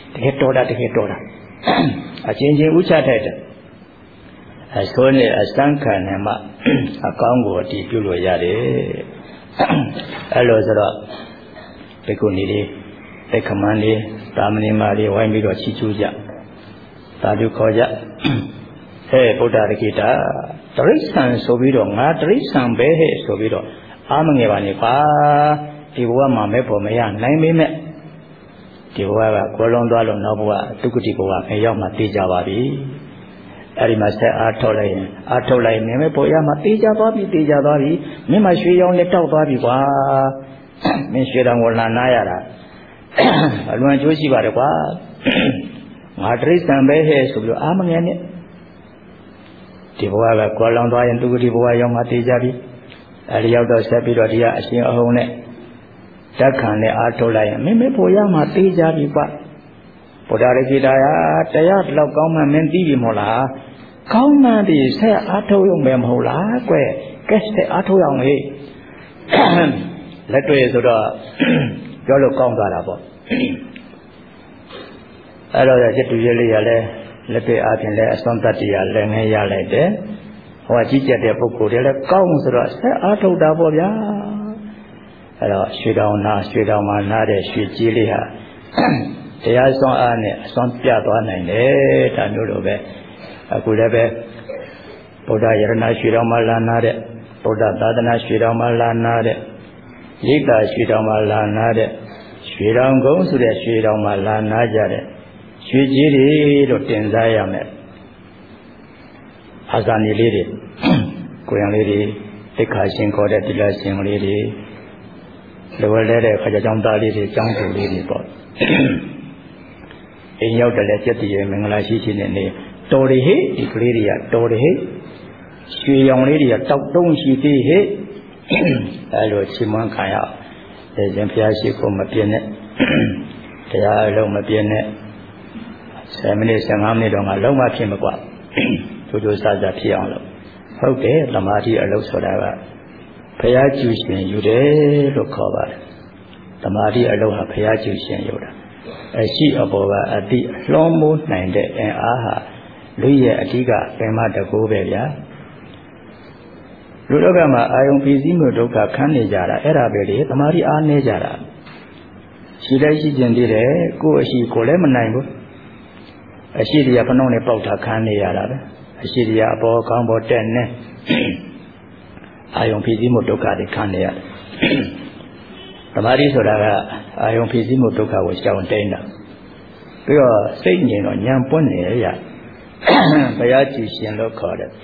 S1: တကယ်တော်တာတကယ်တော်တာအချင်းချင်းဥချထိုက်တယ်အစိုးနဲ့အစမ်းခံနေမှအကောင်းကိုအတည်ပြုလို့ရတယ်အဲ့လိုဆိုတော့ဘိက္ခုနီလေးသိက္ခမန်းလေးတာမဏိမလေးဝိုင်းပြီးတော့ချီးကျူးကြသာဓုခေါ်ကြဟဲ့ဗုဒ္ဓရကိတာတရိစ္ဆာန်ဆိုပြီးတော့ငါတရိစ္ဆာန်ပဲဟဲ့ဆိုပြီးတော့အားမငယ်ပါနဲ့ပါဒီဘဝမှာမဲ့ဖို့မရနိုင်ပေမဲ့ဒီဘဝကကိုလုံးသွားလို့နောက်ဘဝဒုက္ခတိဘဝမရောက်မှသိကြပါပြီအဲ့ဒီမှာဆက်အားထုတ်လိုက်ရင်အားထုတ်လိုက်မြင်မဲ့ပေါ်ရမှာသိကြသွားပြီသိကြသွားပြီမင်းမရွှေရောင်နဲ့တောက်သွားပြီကွာမင်းရွှေတောင်ကိုလှန်နာရတာအလွန်အကျိုးရှိပါတယ်ကွာငါတရိစ္ဆာန်ပဲဟဲ့ဆိုပြီးတော့အားမငယ်နဲ့ဒီဘဝကကိုလုံးသွားရင်ဒုက္ခတိဘဝရောက်မှသိကြပြီအဲ့ဒီရောက်တော့ဆက်ပြီးတော့ဒီကအရှင်အဟုန်နဲ့ဓာတ်ခံနဲ့အားထုတ်လိုက်ရင်မင်းမေဖို့ရမှသိကြပြီကွဗုဒ္ဓရကိတာယတရားဘလောက်ကောင်းမှမင်းသိပြီမဟုတ်လားကောင်းမှဒီဆက်အားထုတ်ရုံပဲမဟုတ်လားကွကဲဆက်အားထုတ်အောင်ဟေ့လက်တွေ့ဆိုတော့ပြောလို့ကောင်းသွားတာပေါ့အဲ့တော့ရတူရလေးရလဲလက်တွေ့အားဖြင့်လဲအစွမ်းတတ္တိရလည်းငဲရလိုက်တယ်ဟောကြီးကျက်တဲ့ပုဂ္ဂိုလ်တွေလည်းကောင်းဆိုတော့ဆက်အားထုတ်တာပေါ့ဗျာအဲ့တော့ရွှေတောင်နာရွှေတောင်မှာနားတဲ့ရွှေကြီးလေးဟာတရားစွမ်းအားနဲ့အစွမ်းပြသွားနိုင်တယ်ဒါမျိုးလိုပဲအခုလည်းပဲဗုဒ္ဓယရဏရွှေတောင်မှာလာနာတဲ့ဗုဒ္ဓသာသနာရွှေတောင်မှာလာနာတဲ့ရိက္ခာရွှေတောင်မှာလာနာတဲ့ရွှေတောင်ကုန်းဆိုတဲ့ရွှေတောင်မှာလာနာကြတဲ့ရွှေကြီးတွေလို့တင်စားရမယ်အာဇာနည်လေးတွေကိုယ်ရံလေးတွေသိက္ခာရှင်ခေါ်တဲ့တိလရှင်လေးတွေလိုလဲတဲ့ခါကြောင့်သားလေးတွေကျောင်းသူလေးတွေပေါ့အိမ်ရောက်တယ်လဲစက်တည်ရမင်္ဂလာရှိရှိနဲ့နေတော်တွေဟဲ့ဒီကလေးတွေကတော်တွေဟဲ့ရွှေရောင်လေးတွေကတောက်တုံးရှိသေးဟဲ့အဲလိုချီးမွမ်းခံရတဲ့ရှင်ဘုရားရှိခိုးမပြင်းနဲ့တရားအလုံးမပြင်းနဲ့ဆယ်မိနစ်ဆယ်ငါးမိနစ်တော့ငါလုံးဝဖြစ်မကွာကြိုးကြိုးစားစားဖြစ်အောင်လို့ဟုတ်တယ်သမာဓိအလုပ်ဆိုတာကဘုရားကျူရှင်ယူတယ်လို့ခေါ်ပါတယ်သမာဓိအလုပ်ဟာဘုရားကျူရှင်ယူတာအရှိအပေါ်ကအတိလွှမ်းမိုးနိုင်တဲ့အင်အားဟာလူရဲ့အဓိကပင်မတကူပဲဗျာလူလောကမှာအာယုံဖြစ်စည်းမှုဒုက္ခခံနေကြတာအဲ့ဒါပဲလေသမာဓိအားနည်းကြတာရှိလိုက်ရှိခြင်းတည်းတယ်ကိုယ်အရှိကိုလည်းမနိုင်ဘူးအရှိတရားဖနှောင်းနဲ့ပေါက်တာခံနေရတာပဲအရှိတရားအပေါ်ကောင်းပေါ်တက်နေအာယုံဖြစ်စည်းမှုဒုက္ခတွေခံနေရတယ်သမာဓိဆိုတာကအာယုံဖြစ်စည်းမှုဒုက္ခကိုရှောင်တိန်တာပြီးတော့စိတ်ငြိမ်တော့ဉာဏ်ပွင့်နေရဘုရားကြည်ရှင်လို့ခေါ်တယ်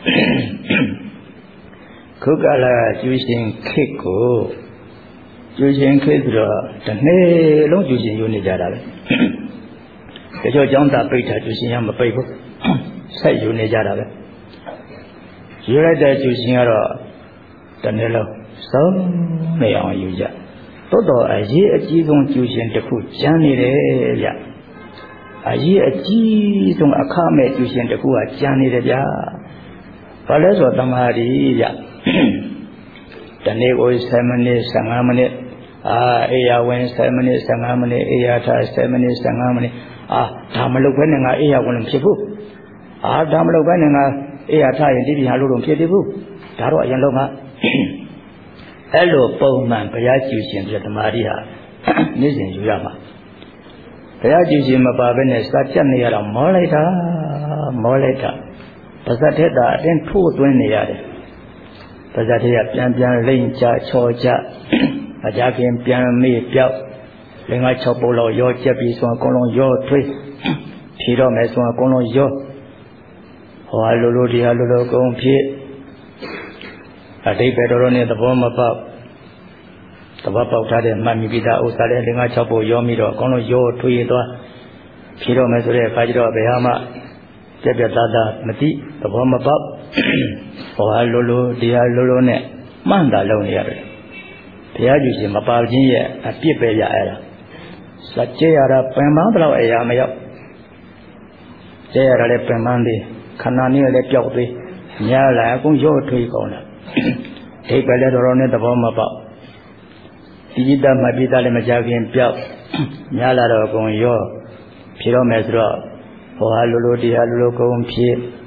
S1: ခုကလာကျူရှင်ခေတ်ကိုကျူရှင်ခေတ်ဆိုတော့တစ်နေ့လုံးကျူရှင်ယူနေကြတာပဲတချို့ကျောင်းသားပိတ်တာကျူရှင်ရမပိတ်ဘူးဆက်ယူနေကြတာပဲယူလိုက်တဲ့ကျူရှင်ကတော့တစ်နေ့လုံးစုံနေအောင်ယူကြသို့တော်အရေးအကြီးဆုံးကျူရှင်တစ်ခုကျန်နေတယ်ဗျအရေးအကြီးဆုံးအခမဲ့ကျူရှင်တစ်ခုကကျန်နေတယ်ဗျဘာလဲဆိုတော့တမာရီဗျတနေ့ကိုဆယ်မိနစ်ဆယ်ငါးမိနစ်အာအေယာဝင်ဆယ်မိနစ်ဆယ်ငါးမိနစ်အေယာထားဆယ်မိနစ်ဆယ်ငါးမိနစ်အာဒါမလုပ်ဘဲနဲ့ငါအေယာဝင်ဖြစ်ဘူးအာဒါမလုပ်ဘဲနဲ့ငါအေယာထားရင်ဒီဒီဟာလို့တော့ဖြစ်သေးဘူးဒါတော့အရင်လုံးကအဲ့လိုပုံမှန်ဘုရားကျူရှင်ပြဓမ္မာရီဟာနေ့စဉ်ယူရမှာဘုရားကျူရှင်မပါဘဲနဲ့စာပြတ်နေရတော့မောလိုက်တာမောလိုက်တာပါဇတ်ထက်တာအတင်းထိုးသွင်းနေရတယ်ပါဇတ်ထက်ကပြန်ပြန်လိမ့်ချချောချအကြခင်ပြန်မေ့ပြောက်လင်္ကာ၆ပုတ်လောက်ရောကျက်ပြီးဆိုအကုန်လုံးရောထွေးဖြီတော့မယ်ဆိုအကုန်လုံးရောဟောလိုလိုတရားလိုလိုကုန်ဖြစ်အတိတ်ပဲတော်တော်နဲ့သဘောမပေါက်သဘောပေါက်ထားတဲ့မှတ်မိပိတာဥစ္စာလေးလင်္ကာ၆ပုတ်ရောပြီးတော့အကုန်လုံးရောထွေးသွားဖြီတော့မယ်ဆိုတဲ့အခါကျတော့ဘယ်ဟာမှပြက်ပြက်သားသားမသိသဘောမပေါက်ဟောလိုလိုတရားလိုလိုနဲ့မှန်တာလုံးနေရတယ်ဘုရားကျူရှင်မပါခြင်းရဲ့အပြစ်ပဲရအဲ့ဒါစัจ jे ရတာပင်ပန်းတော့အရာမရောက်ကျဲရတာလည်းပင်ပန်းသေးခန္ဓာနည်းလည်းပျောက်သေးညာလာအကုန်ရော့ထွေးကုန်တာဒိဋ္ဌိလည်းတော်တော်နဲ့သဘောမပေါက်ဒီจิตမှတ်ပြီးသားလည်းမကြခင်ပျောက်ညာလာတော့အကုန်ရော့ဖြေတော့မယ်ဆိုတော့ဟောဟာလိုလိုတရားလိုလိုကုန်ဖြေ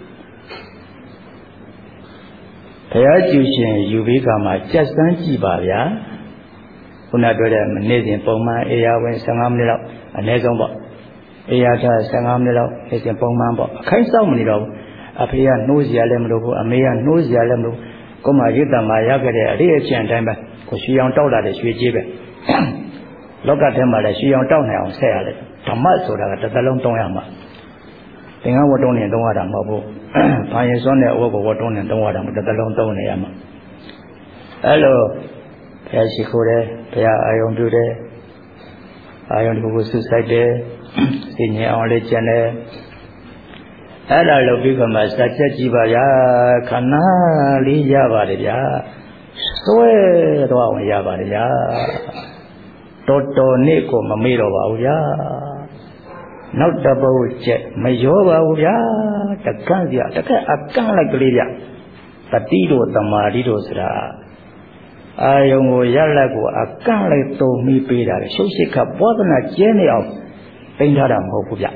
S1: ဘုရားကျူရှင်ယူပြီးကမှကြက်စမ်းကြည့်ပါဗျာခုနပြောတဲ့နေ့စဉ်ပုံမှန်အေယာဝင်ဆယ်ငါးမိနစ်လောက်အနည်းဆုံးပေါ့အေယာထားဆယ်ငါးမိနစ်လောက်နေ့စဉ်ပုံမှန်ပေါ့အခိုက်စောက်မနေတော့ဘူးအဖေကနှိုးစရာလည်းမလိုဘူးအမေကနှိုးစရာလည်းမလိုဘူးကိုမရိတ္တမှာရခဲ့တဲ့အရေးအချင်းအတိုင်းပဲကိုရွှေအောင်တောက်လာတဲ့ရွှေကြီးပဲလောကထဲမှာလည်းရွှေအောင်တောက်နိုင်အောင်ဆက်ရတယ်ဓမ္မဆိုတာကတစ်သလုံးသုံးရမှာသင်္ကန်းဝတ်တုံးနဲ့သုံးရတာမဟုတ်ဘူး။ဘာရင်စွန်းတဲ့အဝတ်ကိုဝတ်တုံးနဲ့သုံးရတာမဟုတ်တစ်သလုံးသုံးနေရမှာအဲ့လိုဘုရားရှိခိုးတယ်ဘုရားအာယုံပြုတယ်အာယုံတစ်ခုဆုဆိုင်တယ်သိဉာဏ်အောင်လေးကျန်တယ်အဲ့ဒါလုပ်ပြီးခါမှစัจချက်ကြည့်ပါဗျာခန္ဓာလေးရပါတယ်ဗျာစွဲတော့အောင်ရပါတယ်ဗျာတော်တော်နေ့ကိုမမေ့တော့ပါဘူးဗျာနောက်တပုတ်ချက်မရောပါဘူးဗျာတကန့်ပြတကက်အကန့်လိုက်ကလေးဗျတတိတို့တမာတိတို့ဆိုတာအာယုံကိုရလက်ကိုအကန့်လိုက်တုံမိပေးတာလေရှုပ်ရှိခဘောဓနာကျဲနေအောင်သိထားတာမဟုတ်ဘူးဗျ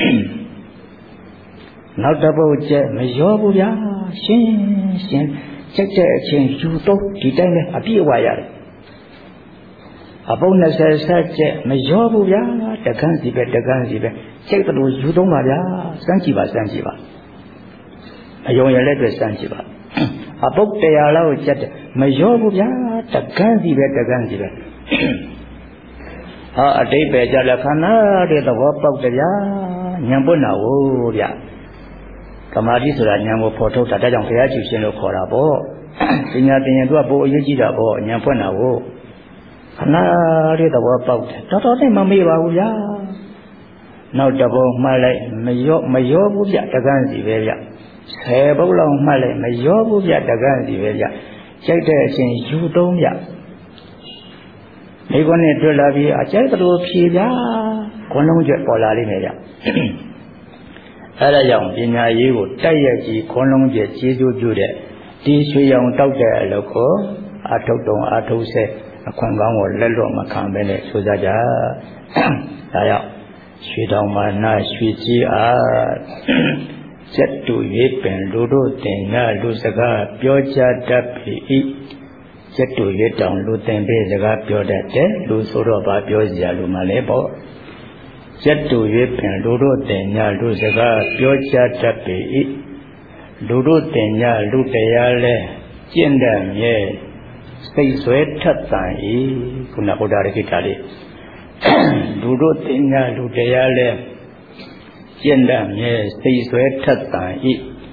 S1: နောက်တပုတ်ချက်မရောဘူးဗျာရှင်းရှင်းချက်ချက်အချင်းယူတော့ဒီတိုင်းပဲအပြည့်အဝရတယ်အပုံနှစ်ဆယ်ဆက်ချက်မရောဘူးဗျာတကန်းစီပဲတကန်းစီပဲစိတ်တလို့ယူသုံးပါဗျာစမ်းကြည့်ပါစမ်းကြည့်ပါအယုံရလက်တွေစမ်းကြည့်ပါအပုတ်တရားလောက်ချက်မရောဘူးဗျာတကန်းစီပဲတကန်းစီပဲဟာအတိတ်ပဲကြလက်ခန္ဓာတဲ့သဘောပေါက်တယ်ဗျာဉာဏ်ပွင့်တာဟုတ်ဗျာသမာဓိဆိုတာဉာဏ်ကိုဖော်ထုတ်တာဒါကြောင့်ဘုရားကျူရှင်လို့ခေါ်တာပေါ့ပညာသင်ရင်သူကပိုအရေးကြီးတာပေါ့ဉာဏ်ပွင့်တာဟုတ်ခဏလေးသဘောပေါက်တယ်တော်တော်နဲ့မမေ့ပါဘူးဗျာနောက်တပုံမှတ်လိုက်မရောမရောဘူးဗျတကန်းစီပဲဗျဆယ်ပုတ်လောက်မှတ်လိုက်မရောဘူးဗျတကန်းစီပဲဗျကြိုက်တဲ့အချိန်ယူတုံးဗျမိခွန်းနဲ့တွေ့လာပြီးအကြိုက်တော်ဖြေဗျာခွန်းလုံးကျပေါ်လာလိမ့်မယ်ဗျအဲဒါကြောင့်ပညာရေးကိုတိုက်ရိုက်ကြီးခွန်းလုံးကျကျေးဇူးပြုတဲ့ဒီရွှေရောင်တောက်တဲ့အလုပ်ကိုအထုတ်တုံအထုတ်ဆဲအခွင့်ကောင်းကိုလက်လွတ်မခံဘဲနဲ့ဆိုကြကြဒါကြောင့်ရွှေတောင်မာနရွှေကြီးအားစက်တူ၍ပင်လူတို့တင်ရလူစကားပြောကြတတ်ပြီစက်တူ၍တောင်လူတင်ပေးစကားပြောတတ်တယ်လူဆိုတော့ဘာပြောစရာလူမှလဲပေါ့စက်တူ၍ပင်လူတို့တင်ရလူစကားပြောကြတတ်ပြီလူတို့တင်ရလူတရားလဲကျင့်တတ်မြဲစိတ်ဆွဲထက်တန်ဤခုနဗုဒ္ဓရခိတာလေးလူတို့တင်ညာလူတရားလဲကျင့်တတ်မြဲစိတ်ဆွဲထက်တန်ဤ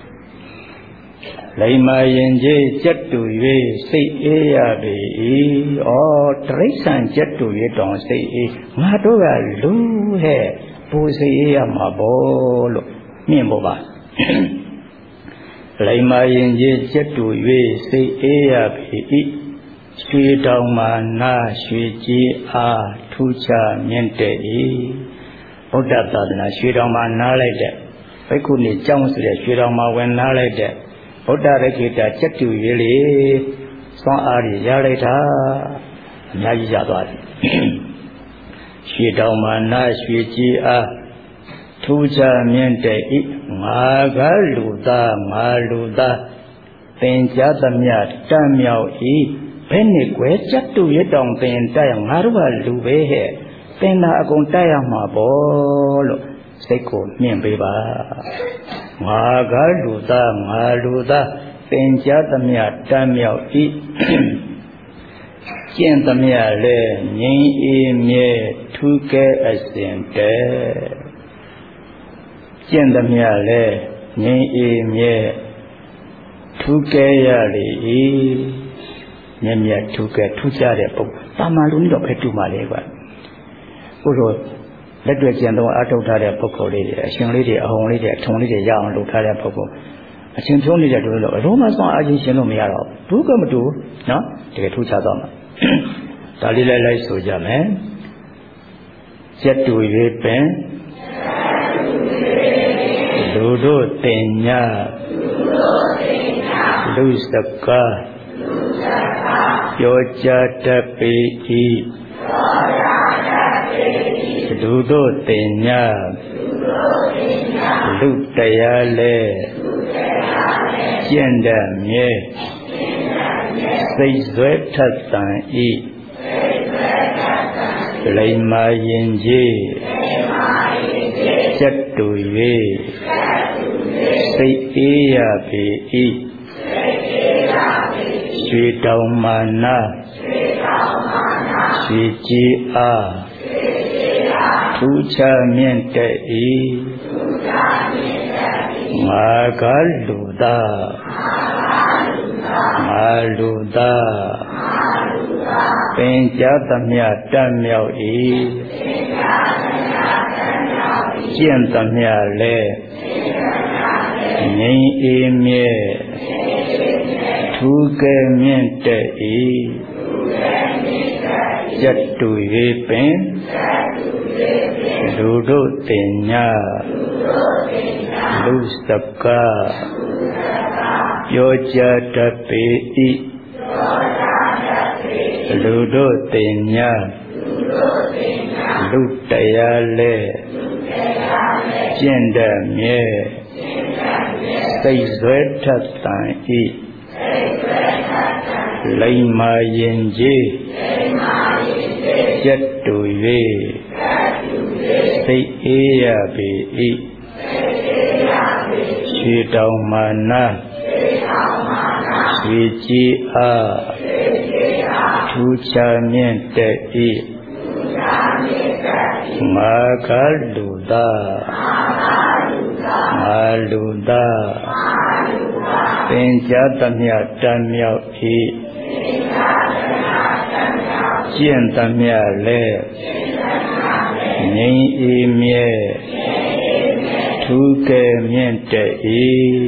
S1: လိမ္မာရင်ကြီးကြက်တူ၍စိတ်အေးရပေ၏ဩတရိစ္ဆန်ကြက်တူ၍တောင်စိတ်အေးငါတို့ကလူဟဲ့ပူစိတ်အေးရမှာပေါ့လို့မြင်ဖို့ပါလိမ္မာရင်ကြီးကြက်တူ၍စိတ်အေးရပေ၏ရွှေတောင်မာနာရွှေကြီးအားထူးခြားမြင့်တဲ့၏ဗုဒ္ဓသာသနာရွှေတောင်မာနားလိုက်တဲ့ဘိက္ခုနီကျောင်းဆိုတဲ့ရွှေတောင်မာဝင်နားလိုက်တဲ့ဗုဒ္ဓရခိတာစက်တူရေးလေစွမ်းအားရလိုက်တာအများကြီးရသွားတယ်ရွှေတောင်မာနာရွှေကြီးအားထူးခြားမြင့်တဲ့၏ငါကလူသားငါလူသားသင်ကြားသမျှတတ်မြောက်၏ဘယ်နဲ့ကွယ်ကြက်တူရတောင်သင်တိုက်အောင်ငါတို့ကလူပဲဟဲ့သင်တာအကုန်တိုက်ရမှာပေါ့လို့စိတ်ကိုမြင့်ပေးပါငါကလူသားငါလူသားသင်ကြားသမျှတတ်မြောက်၏ကျင့်သမျှလဲငြိမ်းအေးမြဲထူးကဲအစဉ်တည်းကျင့်သမျှလဲငြိမ်းအေးမြဲထူးကဲရလေ၏မြတ်မြတ်ထူးကဲထူးခြားတဲ့ပုံတာမန်လူတော့ပဲတူပါလေကွာကိုလိုလက်တွေ့ကျင့်သုံးအထုတ်ထားတဲ့ပုဂ္ဂိုလ်လေးတွေအရှင်လေးတွေအဟုန်လေးတွေအထုံလေးတွေရအောင်လုပ်ထားတဲ့ပုဂ္ဂိုလ်အရှင်ဖြုံးနေတဲ့တို့လို့အလုံးမဆောင်အချင်းရှင်လို့မရတော့ဘူးကမတူနော်တကယ်ထူးခြားသွားမှာဒါလေးလိုက်လိုက်ဆိုကြမယ်စက်တူ၍ပင်လူတို့တင်ညာလူစကားပြောကြတတ်ပေ၏ဒုတို့တင်ညာလူတရားလဲကျင့်တတ်မြဲစိတ်ဆွဲထက်သန်ဤလိမ္မာရင်ကြီးချက်တူ၍စိတ်အေးရပေ၏ရွှေတောင်မာနာရွှေကြည်အားထူးခြားမြင့်တဲ့ဤငါကလူသားငါလူသားပင်ကြားသမျှတတ်မြောက်၏ကျင့်သမျှလဲငြိမ်အေးမြဲထူးကဲမြင့်တဲ့ဤကျက်တူ၍ပင်လူတို့တင်ညာလူစကားပြောကြတတ်ပေ၏လူတို့တင်ညာလူတရားလဲကျင့်တတ်မြဲစိတ်ဆွဲထက်သန်၏လိမ္မာရင်ကြီးချက်တူ၍စိတ်အေးရပေ၏ရွှေတောင်မာနာရွှေကြည်အားထူးခြားမြင့်တဲ့ဤငါကလူသားငါလူသားသင်ကြားသမျှတတ်မြောက်၏ကျင့်သမျှလဲငြိမ်အေးမြဲထူးကဲမြင့်တဲ့ဤ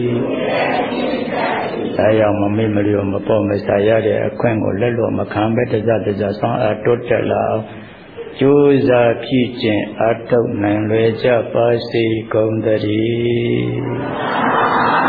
S1: ဒါကြောင့်မမေ့မလျော့မပေါ့မဆာရတဲ့အခွင့်ကိုလက်လွတ်မခံဘဲတစတစဆောင်းအားတိုးတက်လာအောင်ကြိုးစားဖြည့်ကျင့်အထောက်နိုင်လွယ်ကြပါစေကုန်သတည်း